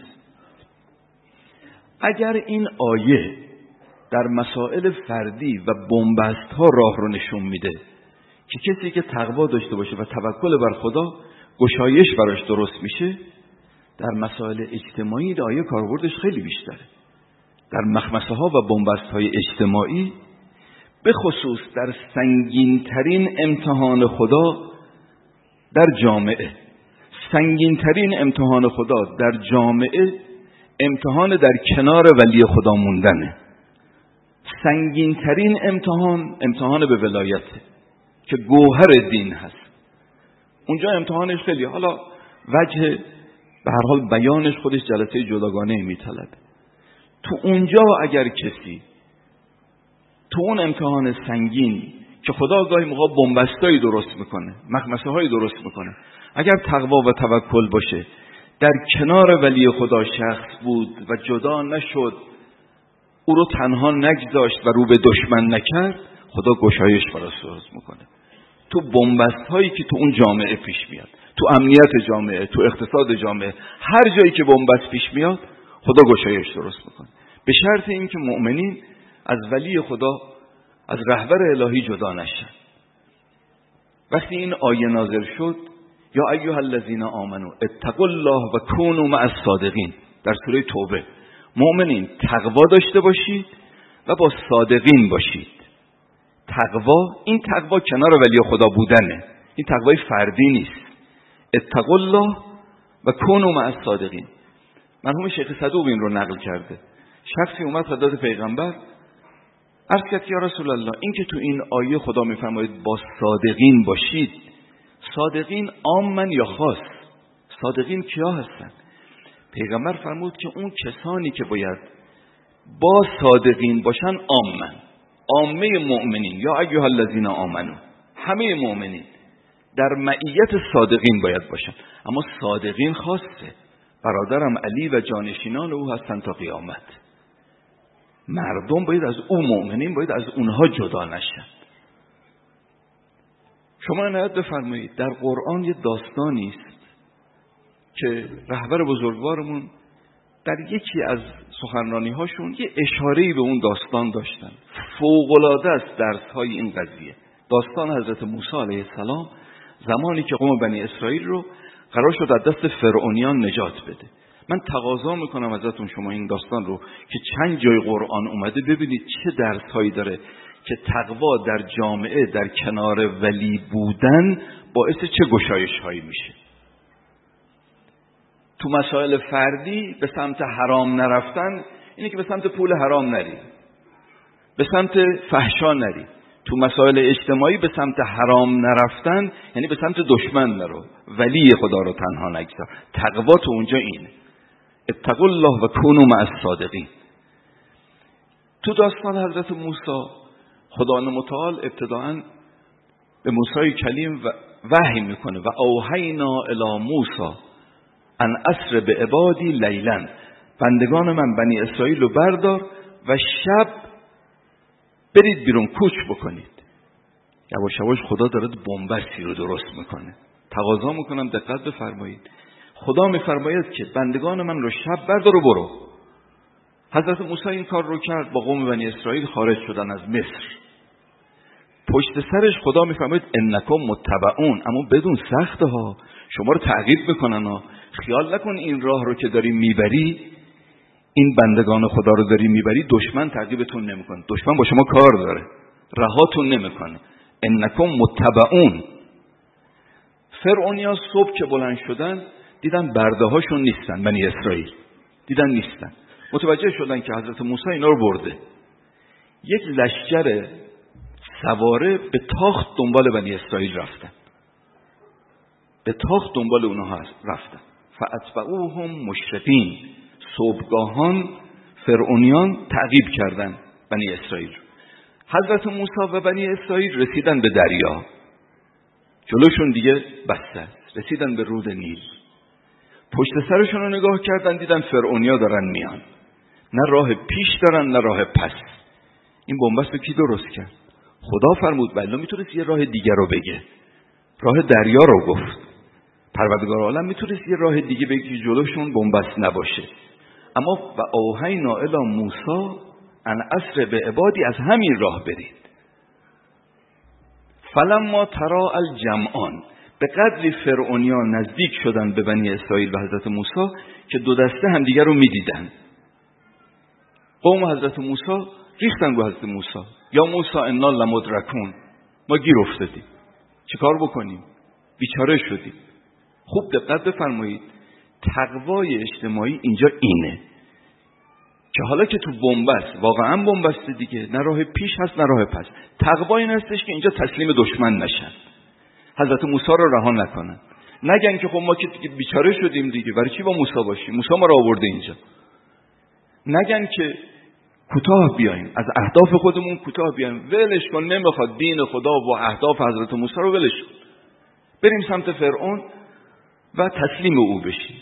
اگر این آیه در مسائل فردی و بنبست ها راه رو نشون میده که کسی که تقوا داشته باشه و توکل بر خدا، گشایش براش درست میشه، در مسائل اجتماعی آیه کاربردش خیلی بیشتره. در مخمسه ها و بنبست های اجتماعی، به خصوص در سنگین ترین امتحان خدا، در جامعه. سنگین ترین امتحان خدا در جامعه امتحان در کنار ولی خدا موندنه. سنگین ترین امتحان امتحان به ولایته که گوهر دین هست. اونجا امتحانش خیلی، حالا وجه به هر حال بیانش خودش جلسه جداگانه میطلبه. تو اونجا اگر کسی تو اون امتحان سنگین که خدا گاهی موقع بنبستایی درست میکنه، مخمسه هایی درست میکنه، اگر تقوا و توکل باشه، در کنار ولی خدا شخص بود و جدا نشد، او رو تنها نگذاشت و رو به دشمن نکرد، خدا گشایش براش درست میکنه. تو بنبست هایی که تو اون جامعه پیش میاد، تو امنیت جامعه، تو اقتصاد جامعه، هر جایی که بنبست پیش میاد خدا گشایش درست میکنه، به شرط اینکه مؤمنین از ولی خدا، از رهبر الهی جدا نشن. وقتی این آیه نازل شد، یا ایها الذین آمنو اتقوا الله و کونوا مع الصادقین، در سوره توبه، مؤمنین تقوا داشته باشید و با صادقین باشید. تقوا، این تقوا کنار ولی خدا بودنه، این تقوای فردی نیست. اتقوا الله و کونوا مع الصادقین. مرحوم شیخ صدوق این رو نقل کرده. شخصی اومد خدمت پیغمبر، عرض کرد یا رسول الله، این که تو این آیه خدا میفرماید با صادقین باشید، صادقین عامن یا خاص؟ صادقین کیا هستن؟ پیغمبر فرمود که اون کسانی که باید با صادقین باشن عامن، عامه مؤمنین، یا ایها الذین آمنو، همه مؤمنین در معیت صادقین باید باشن. اما صادقین خاصه، برادرم علی و جانشینان او هستن تا قیامت. مردم باید از او، مؤمنین باید از اونها جدا نشن. شما عنایت بفرمایید، در قرآن یه داستانی است که رهبر بزرگوارمون در یکی از سخنرانی هاشون یه اشاره‌ای به اون داستان داشتن. فوق‌العاده است درس‌های این قضیه. داستان حضرت موسی علیه السلام زمانی که قوم بنی اسرائیل رو قرار شد از دست فرعونیان نجات بده. من تقاضا میکنم ازتون شما این داستان رو که چند جای قرآن اومده ببینید چه درس‌هایی داره که تقوا در جامعه در کنار ولی بودن باعث چه گشایش‌هایی میشه. تو مسائل فردی به سمت حرام نرفتن اینه که به سمت پول حرام نری، به سمت فحشا نری. تو مسائل اجتماعی به سمت حرام نرفتن یعنی به سمت دشمن نرو، ولی خدا رو تنها نگذار. تقوا تو اونجا اینه، اتقوا الله و کونوا مع الصادقین. تو داستان حضرت موسی خدا متعال ابتداءً به موسی کلیم وحی میکنه و اوحینا الی موسی ان اسر به عبادی لیلا، بندگان من بنی اسرائیل رو بردار و شب برید بیرون کوچ بکنید. یواش یواش خدا داره بنبستی رو درست میکنه. تقاضا میکنم دقت بفرمایید، خدا میفرماید که بندگان من رو شب بردار و برو. حضرت موسی این کار رو کرد، با قوم بنی اسرائیل خارج شدن از مصر. پشت سرش خدا میفرماید انکم متبعون، اما بدون سخت ها، شما رو تعقیب میکنن ها. خیال نکن این راه رو که داری میبری، این بندگان خدا رو داری میبری، دشمن تعقیبتون نمیکنه، دشمن با شما کار داره، رهاتون نمیکنه. انکم متبعون. فرعونیا صبح که بلند شدن دیدن برده هاشون نیستن، بنی اسرائیل دیدن نیستن، متوجه شدن که حضرت موسی اینا رو برده. یک لشکر سواره به تاخت دنبال بنی اسرائیل رفتن، به تاخت دنبال اونها رفتن. فاتبعوهم مشرقین، صبحگاهان فرعونیان تعقیب کردن بنی اسرائیل. حضرت موسی و بنی اسرائیل رسیدن به دریا، جلوشون دیگه بسته، رسیدن به رود نیل. پشت سرشون رو نگاه کردن، دیدن فرعونیا دارن میان، نه راه پیش دارن نه راه پس. این بنبست رو کی درست کرد؟ خدا فرمود. بله میتونست یه راه دیگه رو بگه، راه دریا رو گفت. پروردگار عالم میتونست یه راه دیگه بگه که جلوشون بنبست نباشه، اما و اوحینا الی موسی ان اسر به عبادی، از همین راه برید. فلما ترا الجمعان، به قدری فرعونیا نزدیک شدن به بنی اسرائیل و حضرت موسی که دو دسته هم دیگر رو میدیدن. قوم حضرت موسی ریختن به حضرت موسی، یا موسی انا لمدرکون، ما گیر افتادیم، چه کار بکنیم؟ بیچاره شدیم. خوب دقت بفرمایید، تقوای اجتماعی اینجا اینه که حالا که تو بنبست، واقعا بنبسته دیگه، نه راه پیش هست نه راه پس. تقوا این هستش که اینجا تسلیم دشمن نشن، حضرت موسی رو رها نکنن، نگن که خب ما که دیگه بیچاره شدیم دیگه، برای چی با موسی باشیم، موسی ما رو آورده اینجا. نگن که کوتاه بیایم، از اهداف خودمون کوتاه بیایم، ولش کن، نمیخواد دین خدا و اهداف حضرت موسی رو ولش کن، بریم سمت فرعون و تسلیم او بشیم.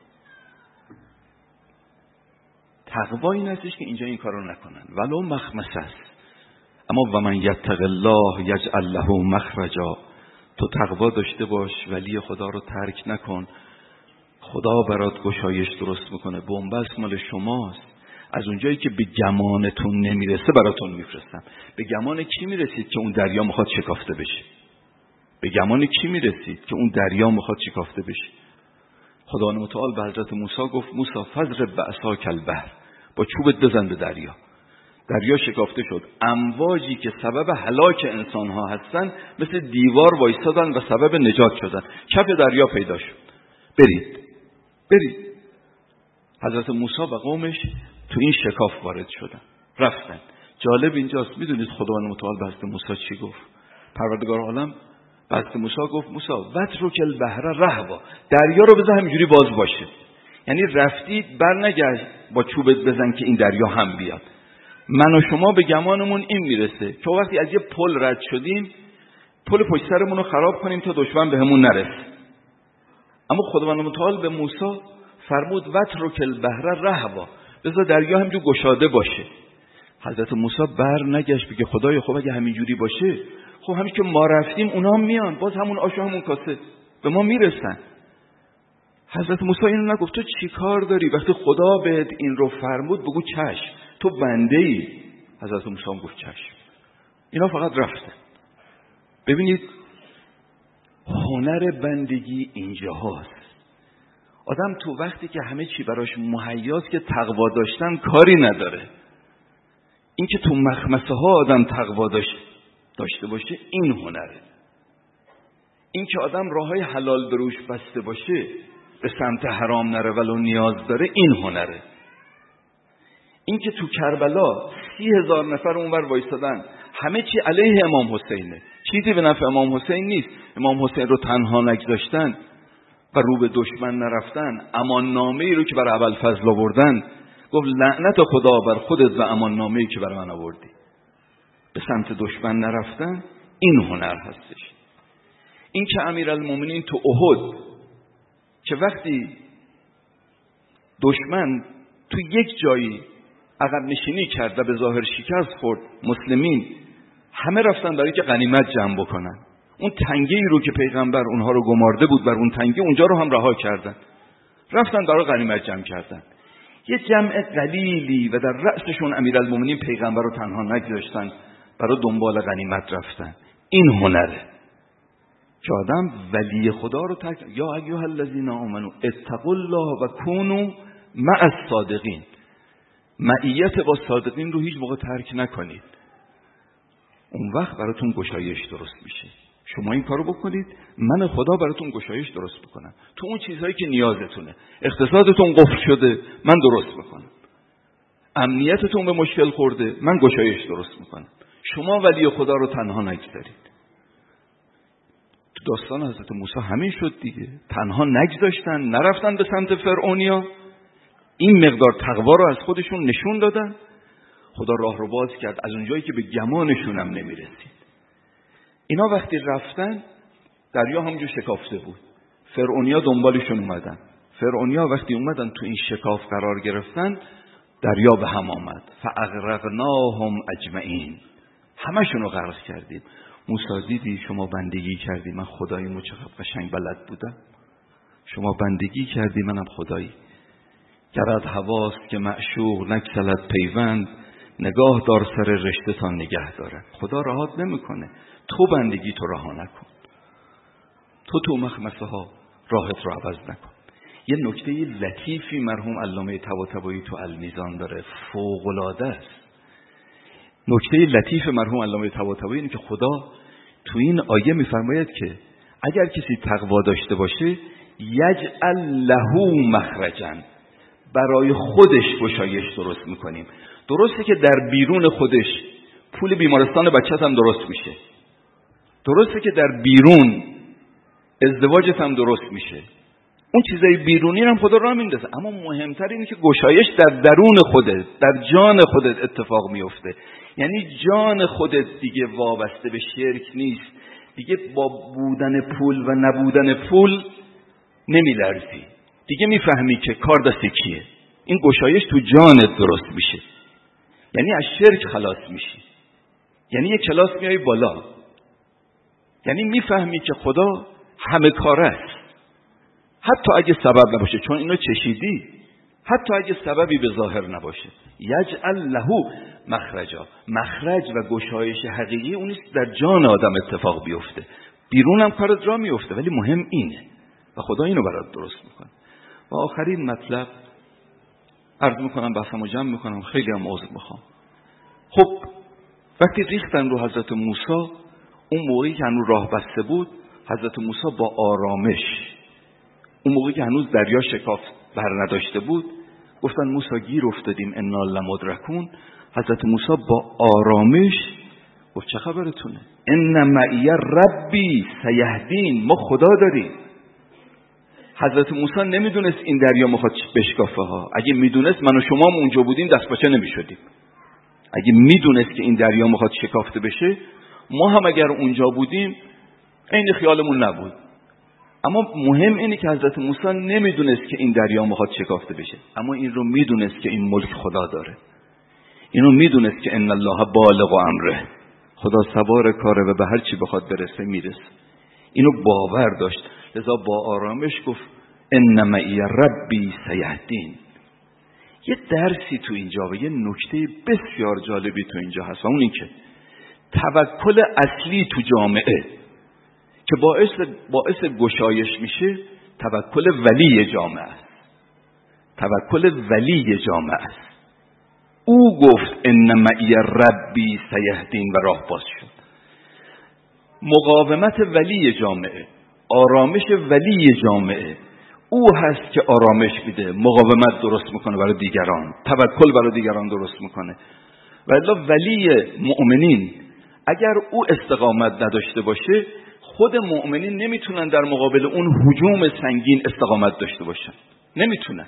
تقوا این هستش که اینجا این کارو نکنن. ولو مخمسه است، اما و من یتق الله یجعل له مخرجا. تو تقوا داشته باش، ولی خدا رو ترک نکن، خدا برات گشایش درست میکنه. بنبست مال شماست، از اونجایی که به گمانتون نمیرسه براتون میفرستم. به گمان کی میرسید که اون دریا میخواد شکافته بشه؟ به گمان کی میرسید که اون دریا میخواد شکافته بشه؟ خدا متعال به حضرت موسی گفت موسی فضرب بعصاک البحر، با چوبت بزن به دریا. دریا شکافته شد. امواجی که سبب هلاک انسانها هستن مثل دیوار وایسادن و سبب نجات شدن. کف دریا پیدا شد. برید برید. حضرت موسی و قومش تو این شکاف وارد شدن، رفتن. جالب اینجاست، میدونید خداوند متعال به حضرت موسی چی گفت؟ پروردگار عالم به حضرت موسی گفت موسی وترک البحر رهوا، دریا رو بذار همینجوری باز باشه. یعنی رفتی برنگشت با چوبت بزن که این دریا هم بیاد. من و شما به گمانمون این میرسه که وقتی از یه پل رد شدیم، پل پشت سرمون رو خراب کنیم تا دشمن بهمون نرسه. اما خداوند متعال به موسی فرمود وترک البحر رهوا، بذار دریا همینجور گشاده باشه. حضرت موسی بر نگشت بگه خدایا خب اگه همینجوری باشه، خب همین که ما رفتیم اونا هم میان، باز همون آش و همون کاسه به ما میرسن. حضرت موسی اینو نگفت تو چی کار داری؟ وقتی خدا بهت این رو فرمود بگو چشم، تو بنده ای. حضرت موسی هم گفت چشم. اینا فقط رفتن. ببینید هنر بندگی اینجا هست. آدم تو وقتی که همه چی براش مهیاست که تقوا داشتن کاری نداره. این که تو مخمسه ها آدم تقوا داشت داشته باشه این هنره. این که آدم راههای حلال بروش بسته باشه، به سمت حرام نره ولو نیاز داره، این هنره. این که تو کربلا سی هزار نفر اونور وایسادن، همه چی علیه امام حسینه، چیزی به نفع امام حسین نیست. امام حسین رو تنها نگذاشتن و رو به دشمن نرفتن. امان نامه‌ای رو که برای ابوالفضل آوردن، گفت لعنت خدا بر خودت و امان نامه‌ای که برای من آوردی. به سمت دشمن نرفتن این هنر هستش. این که امیرالمومنین تو احد که وقتی دشمن تو یک جایی عقب نشینی کرد و به ظاهر شکست خورد، مسلمین همه رفتن برای که غنیمت جمع بکنن. اون تنگه‌ای رو که پیغمبر اونها رو گمارده بود بر اون تنگه، اونجا رو هم رها کردن، رفتن برای غنیمت جمع کردن. یه جمع قلیلی و در رأسشون امیرالمومنین پیغمبر رو تنها نگذاشتن، برای دنبال غنیمت رفتن. این هنره که آدم ولی خدا رو تک یا ایها الذین آمنو اتقوا الله و کونوا مع الصادقین. معیت با صادقین رو هیچ موقع ترک نکنید. اون وقت براتون گشایش درست میشه. شما این کارو بکنید، من خدا براتون گشایش درست میکنم. تو اون چیزهایی که نیازتونه، اقتصادتون قفل شده، من درست میکنم. امنیتتون به مشکل خورده، من گشایش درست میکنم. شما ولی خدا رو تنها نگذارید. تو داستان حضرت موسی همین شد دیگه. تنها نگذاشتن، نرفتن به سمت فرعونیا. این مقدار تقوا رو از خودشون نشون دادن. خدا راه رو باز کرد از اونجایی که به گمانشون هم نمیرسید. اینا وقتی رفتن دریا همونجور شکافته بود. فرعونیا دنبالشون اومدن. فرعونیا وقتی اومدن تو این شکاف قرار گرفتن، دریا به هم آمد. فاغرقناهم اجمعین. همشون رو غرق کردیم. موسی دیدی شما بندگی کردی، من خدای مچقدر قشنگ بلد بودم. شما بندگی کردی، منم خدایی. گرد هواست که معشوق نکسلت پیوند، نگاه دار سر رشته تا نگه داره. خدا رهات نمیکنه. تو بندگی تو رها نکن. تو تو مخمسه ها راحت رو عوض نکن. یه نکته لطیفی مرحوم علامه طباطبایی تو المیزان داره، فوق العاده است. نکته لطیف مرحوم علامه طباطبایی اینه که خدا تو این آیه میفرماید که اگر کسی تقوا داشته باشه یجعل له مخرجا، برای خودش گشایش درست میکنیم. درسته که در بیرون خودش پول بیمارستان بچه‌ت هم درست میشه، درسته که در بیرون ازدواجت هم درست میشه، اون چیزای بیرونی هم خدا راه میندازه، اما مهمتر اینه که گشایش در درون خودت، در جان خودت اتفاق میفته. یعنی جان خودت دیگه وابسته به شرک نیست، دیگه با بودن پول و نبودن پول نمیلرزی، دیگه میفهمی که کار دست کیه. این گشایش تو جانت درست میشه، یعنی از شرک خلاص میشی، یعنی یه کلاس میای بالا، یعنی میفهمی که خدا همه کاره است، حتی اگه سبب نباشه، چون اینو چشیدی، حتی اگه سببی به ظاهر نباشه. یجعل له مخرجا، مخرج و گشایش حقیقی اون است در جان آدم اتفاق بیفته، بیرون هم کارت راه میفته، ولی مهم اینه و خدا اینو برات درست میکنه. و آخرین مطلب عرض میکنم، بحثمو جمع میکنم، خیلی هم عذر میخوام. خب وقتی ریختن رو حضرت موسی، اون موقعی که هنوز راه بسته بود، حضرت موسی با آرامش، اون موقعی که هنوز دریا شکاف بر نداشته بود، گفتن موسی گیر افتادیم انا لمدرکون. حضرت موسی با آرامش گفت چه خبرتونه؟ ان معی ربی سیهدین، ما خدا داریم. حضرت موسی نمیدونست این دریا میخواد بشکافه ها. اگه میدونست من و شما هم اونجا بودیم دست پاچه نمیشدیم. اگه میدونست که این دریا میخواد شکافته بشه، ما هم اگر اونجا بودیم عین خیالمون نبود. اما مهم اینه که حضرت موسی نمیدونست که این دریا میخواد شکافته بشه، اما این رو میدونست که این ملک خدا داره، اینو میدونست که ان الله بالغ امره، خدا سوار کاره و به هر چی بخواد برسه میرسه. اینو باور داشت، لذا با آرامش گفت ان معی ربی سیهدین. یه درسی تو اینجا و یه نکته بسیار جالبی تو اینجا هست، و اون این که توکل اصلی تو جامعه که باعث باعث گشایش میشه، توکل ولی جامعه است. توکل ولی جامعه است. او گفت ان معی ربی سیهدین و راه باز شد. مقاومت ولی جامعه، آرامش ولی جامعه، او هست که آرامش میده، مقاومت درست میکنه برای دیگران، توکل برای دیگران درست میکنه. و الا ولی مؤمنین اگر او استقامت نداشته باشه، خود مؤمنین نمیتونن در مقابل اون هجوم سنگین استقامت داشته باشن، نمیتونن.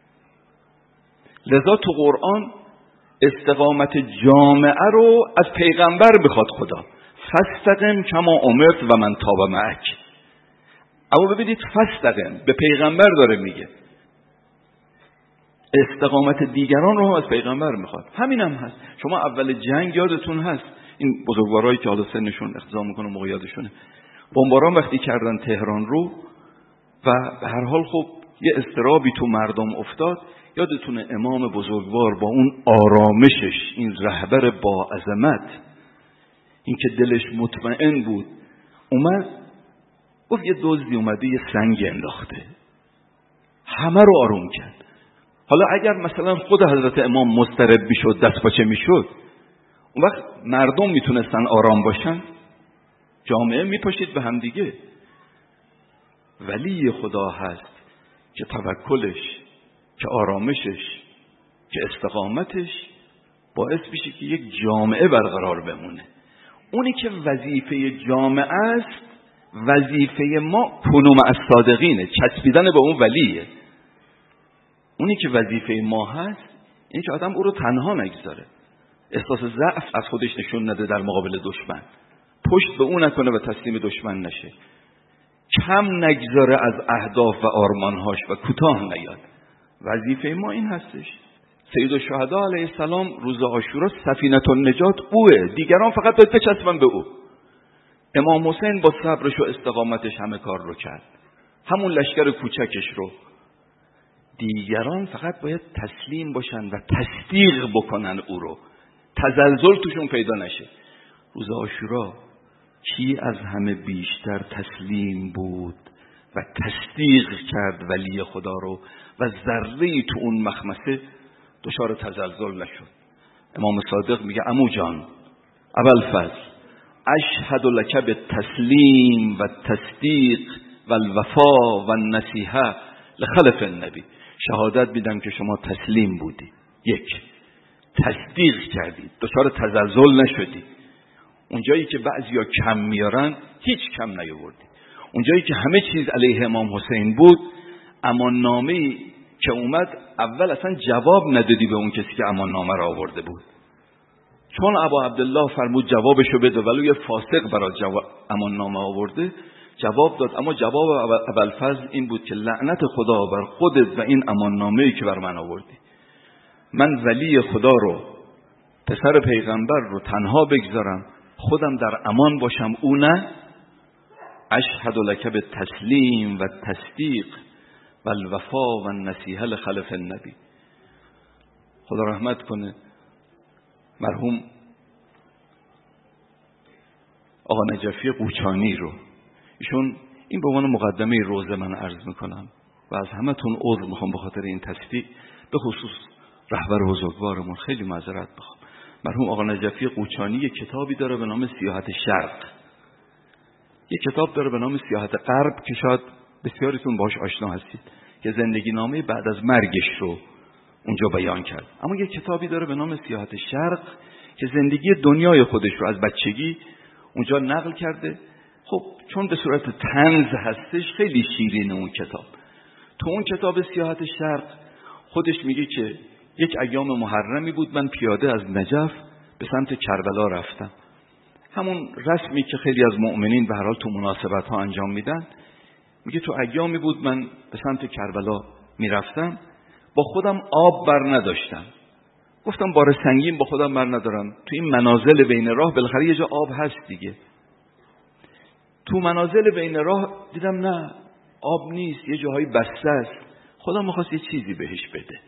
لذا تو قرآن استقامت جامعه رو از پیغمبر بخواد خدا، فاستقم کما امرت و من تاب معک. اما ببینید فاستقم به پیغمبر داره میگه، استقامت دیگران رو هم از پیغمبر میخواد. همین هم هست. شما اول جنگ یادتون هست، این بزرگوارایی که حالا سنشون اقتضا میکنه موقع یادشونه، بمباران وقتی کردن تهران رو و به هر حال خب یه اضطرابی تو مردم افتاد، یادتونه امام بزرگوار با اون آرامشش، این رهبر با عظمت، این که دلش مطمئن بود، اومد گفت یه دزدی اومده یه سنگ انداخته، همه رو آروم کرد. حالا اگر مثلا خود حضرت امام مضطرب میشد، دست پاچه میشد، اون وقت مردم میتونستن آرام باشن؟ جامعه میپاشید به هم دیگه. ولی خدا هست که توکلش، که آرامشش، که استقامتش باعث میشه که یک جامعه برقرار بمونه. اونی که وظیفه جامعه است، وظیفه ما کنوم از صادقینه، چسبیدن به اون ولیه. اونی که وظیفه ما هست این که آدم او رو تنها نگذاره، احساس ضعف از خودش نشون نده در مقابل دشمن، پشت به اون نکنه و تسلیم دشمن نشه، کم نگذاره از اهداف و آرمانهاش و کوتاه نیاد. وظیفه ما این هستش. سید الشهدا علیه السلام روز عاشورا سفینه النجات اوه، دیگران فقط باید بچسبن به او. امام حسین با صبرش و استقامتش همه کار رو کرد، همون لشکر کوچکش رو. دیگران فقط باید تسلیم باشن و تصدیق بکنن او رو، تزلزل توشون پیدا نشه. روز عاشورا کی از همه بیشتر تسلیم بود و تصدیق کرد ولی خدا رو و ذره‌ای تو اون مخمسه دچار تزلزل نشد. امام صادق میگه عمو جان، ابوالفضل، اشهد لک بالتسلیم و التصدیق و الوفا و النصیحه لخلف النبی. شهادت میدم که شما تسلیم بودی، یک، تصدیق کردی، دچار تزلزل نشدی. اونجایی که بعضیا کم میارن هیچ کم نیاوردی. اونجایی که همه چیز علیه امام حسین بود، امان نامه‌ای که اومد اول اصلا جواب ندادی به اون کسی که امان نامه را آورده بود، چون ابا عبدالله فرمود جوابشو بده، ولی یه فاسق برای جواب امان نامه آورده جواب داد. اما جواب ابوالفضل این بود که لعنت خدا بر خودت و این امان نامه‌ای که بر من آوردی. من ولی خدا رو، پسر پیغمبر رو تنها بگذارم، خودم در امان باشم، او نه. اشهد لک بالتسلیم و التصدیق و الوفا و النصیحه لخلف النبی. خدا رحمت کنه مرحوم آقا نجفی قوچانی رو. ایشون این به عنوان مقدمه روزه من عرض میکنم و از همتون عذر میخوام به خاطر این تصدیق، به خصوص رهبر بزرگوارمون خیلی معذرت بخوام. مرحوم آقا نجفی قوچانی یک کتابی داره به نام سیاحت شرق، یک کتاب داره به نام سیاحت غرب که شاید بسیاریتون باش آشنا هستید، که زندگی نامه بعد از مرگش رو اونجا بیان کرد. اما یک کتابی داره به نام سیاحت شرق که زندگی دنیای خودش رو از بچگی اونجا نقل کرده. خب چون به صورت طنز هستش خیلی شیرینه اون کتاب. تو اون کتاب سیاحت شرق خودش میگه که یک ایام محرمی بود، من پیاده از نجف به سمت کربلا رفتم. همون رسمی که خیلی از مؤمنین به هر حال تو مناسبت ها انجام میدن. میگه تو ایامی بود من به سمت کربلا میرفتم، با خودم آب بر نداشتم. گفتم بار سنگین با خودم بر ندارم، تو این منازل بین راه بالاخره یه جا آب هست دیگه. تو منازل بین راه دیدم نه، آب نیست، یه جاهای بسته است. خدا میخواست یه چیزی بهش بده.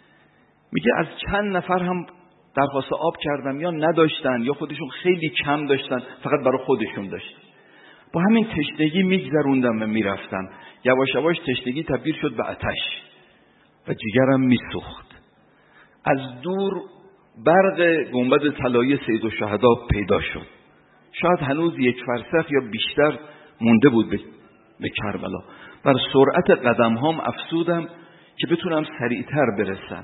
میگه از چند نفر هم درخواست آب کردم، یا نداشتن یا خودشون خیلی کم داشتن، فقط برای خودشون داشتن. با همین تشنگی میگذروندم و میرفتم. یواش یواش تشنگی تبدیل شد به آتش و جگرم میسوخت. از دور برق گنبد طلایی سیدالشهدا پیدا شد. شاید هنوز یک فرسخ یا بیشتر مونده بود به, به کربلا. بر سرعت قدم هام افسودم که بتونم سریعتر برسم.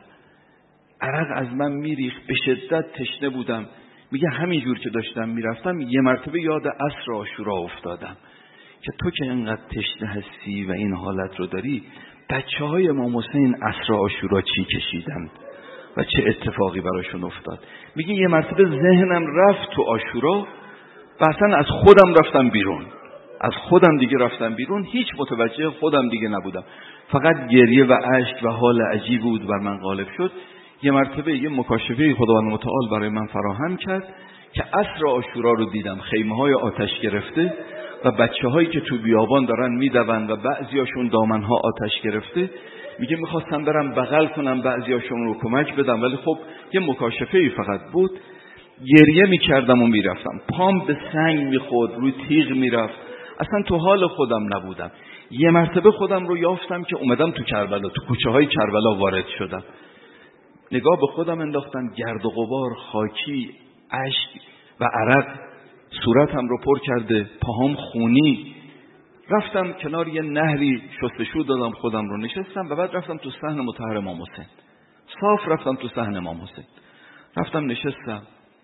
عرق از من میریخت، به شدت تشنه بودم. میگه همینجور که داشتم میرفتم یه مرتبه یاد عصر عاشورا افتادم که تو که اینقدر تشنه هستی و این حالت رو داری، بچه های امام حسین عصر عاشورا چی کشیدن و چه اتفاقی براشون افتاد. میگه یه مرتبه ذهنم رفت تو عاشورا و اصلا از خودم رفتم بیرون. از خودم دیگه رفتم بیرون، هیچ متوجه خودم دیگه نبودم. فقط گریه و اشک و حال عجیب بود بر من غالب شد. یه مرتبه یه مکاشفه خداوند متعال برای من فراهم کرد که عصر عاشورا رو دیدم، خیمه های آتش گرفته و بچه هایی که تو بیابان دارن میدوند و بعضیاشون دامن ها آتش گرفته. میگه میخواستم برم بغل کنم بعضیاشون رو کمک بدم، ولی خب یه مکاشفه فقط بود. گریه میکردم و میرفتم، پام به سنگ میخورد، روی تیغ میرفت، اصلا تو حال خودم نبودم. یه مرتبه خودم رو یافتم که اومدم تو کربلا، تو کوچه های کربلا وارد شدم. نگاه به خودم انداختم، گرد و غبار، خاکی، اشک و عرق صورتم رو پر کرده، پاهام خونی. رفتم کنار یه نهری شستشو دادم خودم رو، نشستم و بعد رفتم تو صحن مطهر امام حسین. صاف رفتم تو صحن امام حسین، رفتم نشستم.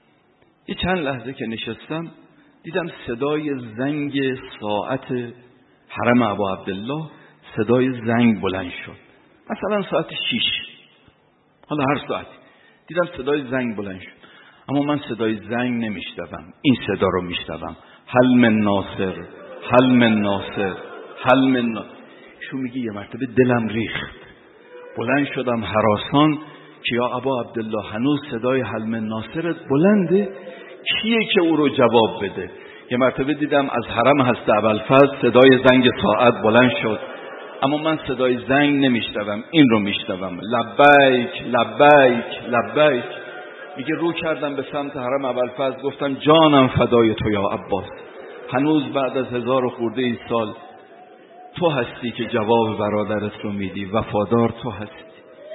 یه چند لحظه که نشستم دیدم صدای زنگ ساعت حرم ابا عبدالله، صدای زنگ بلند شد، مثلا ساعت شیش، حالا هر ساعتی. دیدم صدای زنگ بلند شد، اما من صدای زنگ نمیشنوم، این صدا رو میشنوم: هل من ناصر، هل من ناصر، هل من ناصر. شو میگی یه مرتبه دلم ریخت، بلند شدم هراسان که یا ابا عبدالله هنوز صدای هل من ناصرت بلنده؟ کیه که او رو جواب بده؟ یه مرتبه دیدم از حرم حضرت ابوالفضل صدای زنگ ساعت بلند شد، اما من صدای زنگ نمیشنوم، این رو میشنوم: لبیک لبیک لبیک. میگه رو کردم به سمت حرم ابوالفضل، گفتم جانم فدای تو یا عباس، هنوز بعد از هزار و خورده ای سال تو هستی که جواب برادرت رو میدی، وفادار تو هستی.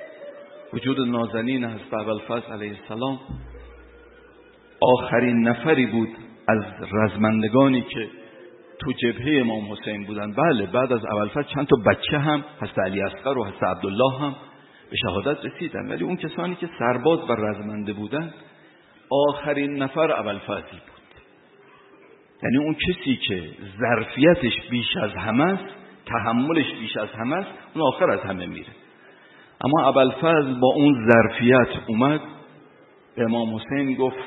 وجود نازنین حضرت ابوالفضل علیه السلام آخرین نفری بود از رزمندگانی که تو جبهه امام حسین بودن. بله بعد از ابوالفضل چند تا بچه هم حضرت علی اصغر و حضرت عبدالله هم به شهادت رسیدن، ولی اون کسانی که سرباز و رزمنده بودن آخرین نفر ابوالفضل بود. یعنی اون کسی که ظرفیتش بیش از همه است، تحملش بیش از همه است، اون آخر از همه میره. اما ابوالفضل با اون ظرفیت اومد به امام حسین گفت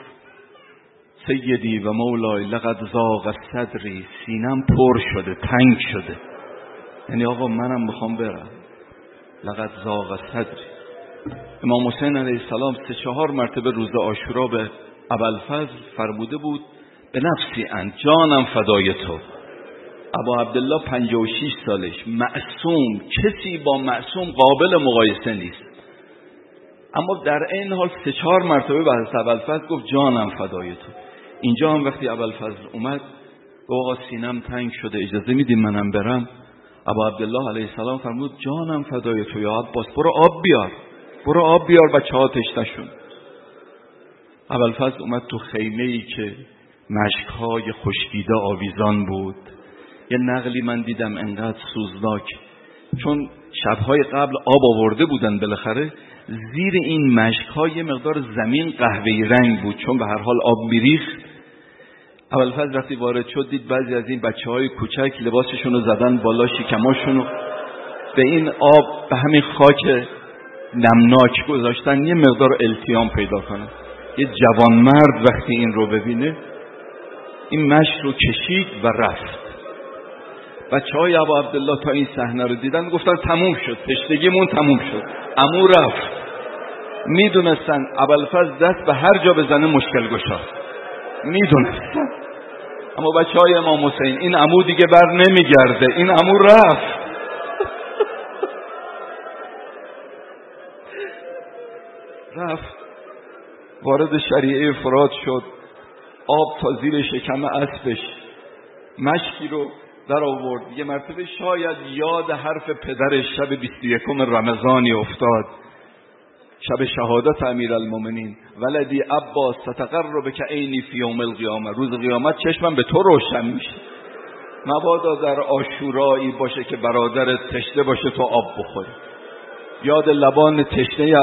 سیدی و مولای لقد ضاق صدری، سینم پر شده، تنگ شده. یعنی آقا منم میخوام برم. لقد ضاق صدری. امام حسین علیه السلام سه چهار مرتبه روز عاشورا به ابوالفضل فرموده بود به نفسی ان، جانم فدای تو. ابا عبدالله پنجاه و شش سالش، معصوم، کسی با معصوم قابل مقایسه نیست، اما در این حال سه چهار مرتبه به حضرت ابوالفضل گفت جانم فدای تو. اینجا هم وقتی ابوالفضل اومد آقا سینم تنگ شده، اجازه میدین منم برم؟ ابا عبدالله علیه السلام فرمود جانم فدای تو یا عباس، برو آب بیار، برو آب بیار بچه‌ها تشنشون. ابوالفضل اومد تو خیمه‌ای که مشک‌های خشکیده آویزان بود. یه نقلی من دیدم انقدر سوزناک، چون شب‌های قبل آب آورده بودن بالاخره، زیر این مشک‌ها یه مقدار زمین قهوه‌ای رنگ بود، چون به هر حال آب میریخت. ابوالفضل وقتی وارد شد دید بعضی از این بچه‌های کوچک لباسشون رو زدن بالا، شکماشون رو به این آب، به همین خاک نمناک گذاشتن یه مقدار التیام پیدا کنه. یه جوانمرد وقتی این رو ببینه این مشک رو کشید و رفت. بچه‌های ابا عبدالله تا این صحنه رو دیدن گفتن تموم شد، تشنگیمون تموم شد، عمو رفت. میدونستن ابوالفضل دست به هر جا بزنه مشکل گشاست، میدونستن. اما بچه‌های امام حسین این عمو دیگه بر نمیگرده، این عمو رفت. رفت وارد شریعه فرات شد، آب تا زیر شکم اسبش، مشکی رو در آورد. یه مرتبه شاید یاد حرف پدرش شب بیست و یکم رمضانی افتاد، شب شهادت امیرالمومنین، ولدی عباس ستقر بک عینی فی یوم القیامه، روز قیامت چشمم به تو روشن میشه. مبادا در عاشورایی باشه که برادرت تشنه باشه تو آب بخوری. یاد لبان تشنه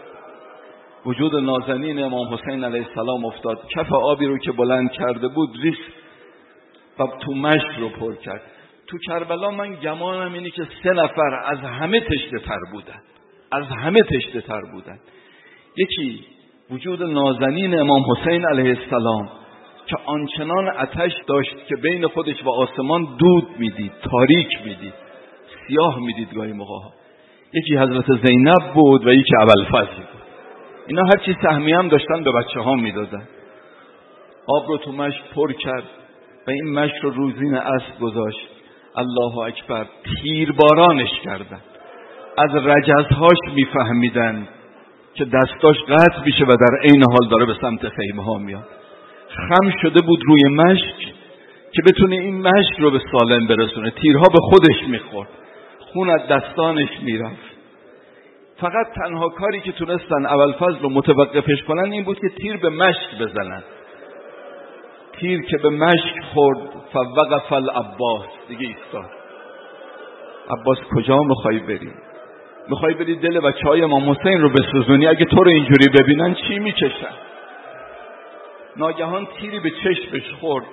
وجود نازنین امام حسین علیه السلام افتاد. کف آبی رو که بلند کرده بود ریخت و تو مشک رو پر کرد. تو کربلا من گمانم اینه که سه نفر از همه تشنه تر بودن، از همه تشنه تر بودن. یکی وجود نازنین امام حسین علیه السلام که آنچنان آتش داشت که بین خودش و آسمان دود میدید، تاریک میدید، سیاه میدید گاهی موقع. یکی حضرت زینب بود و یکی ابوالفضل بود. اینا هر چی سهمی هم داشتن به بچه ها میدادن. آب رو تو مشک پر کرد و این مشک رو روزین اسب گذاشت. الله اکبر، تیربارانش کردن. از رجزهاش میفهمیدن که دستاش قطع میشه و در عین حال داره به سمت خیمه ها میاد. خم شده بود روی مشک که بتونه این مشک رو به سالم برسونه. تیرها به خودش میخورد، خون از دستانش میرفت. فقط تنها کاری که تونستن ابوالفضل رو متوقفش کنن این بود که تیر به مشک بزنن. تیر که به مشک خورد فوقف العباس، دیگه ایستاد. عباس کجا میخوای بری؟ میخوای بری دل بچهای امام حسین رو بسوزونی؟ اگه تو رو اینجوری ببینن چی میکشن؟ ناگهان تیری به چشمش خورد.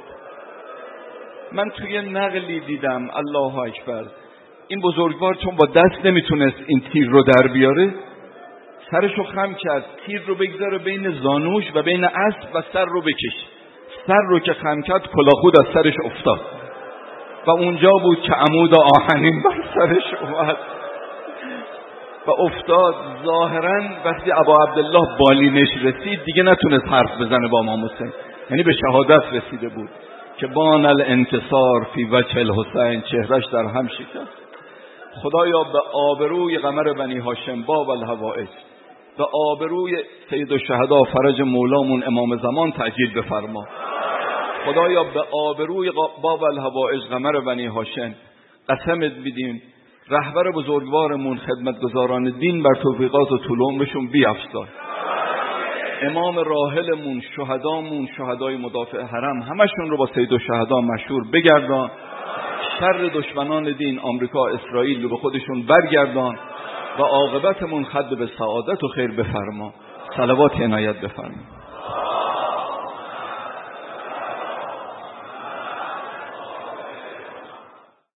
من توی نقلی دیدم، الله اکبر، این بزرگوار چون با دست نمیتونست این تیر رو در بیاره، سرشو خم کرد، تیر رو بگذاره بین زانوش و بین اسب و سر رو بکش. سر رو که خم کرد کلاهخود از سرش افتاد و اونجا بود که عمود آهنین بر سرش اومد و افتاد. ظاهرا وقتی ابا عبدالله بالینش رسید دیگه نتونست حرف بزنه با امام حسین، یعنی به شهادت رسیده بود که بان الانتصار فی وجه الحسین، چهرش در هم شکست. خدایا به آبروی قمر بنی هاشم باب الهوائج، به آبروی سید الشهدا فرج مولامون امام زمان تعجیل بفرما. خدایا به آبروی باب الهوائج قمر بنی هاشم قسمت میدیم رهبر بزرگوارمون خدمتگزاران دین بر توفیقات و طول عمرشون بیفزای. امام راحلمون، شهدامون، شهدای مدافع حرم، همشون رو با سید الشهدا مشهور بگردان. شر دشمنان دین آمریکا اسرائیل رو به خودشون برگردان و عاقبتمون خد به سعادت و خیر بفرما. صلوات عنایت بفرما.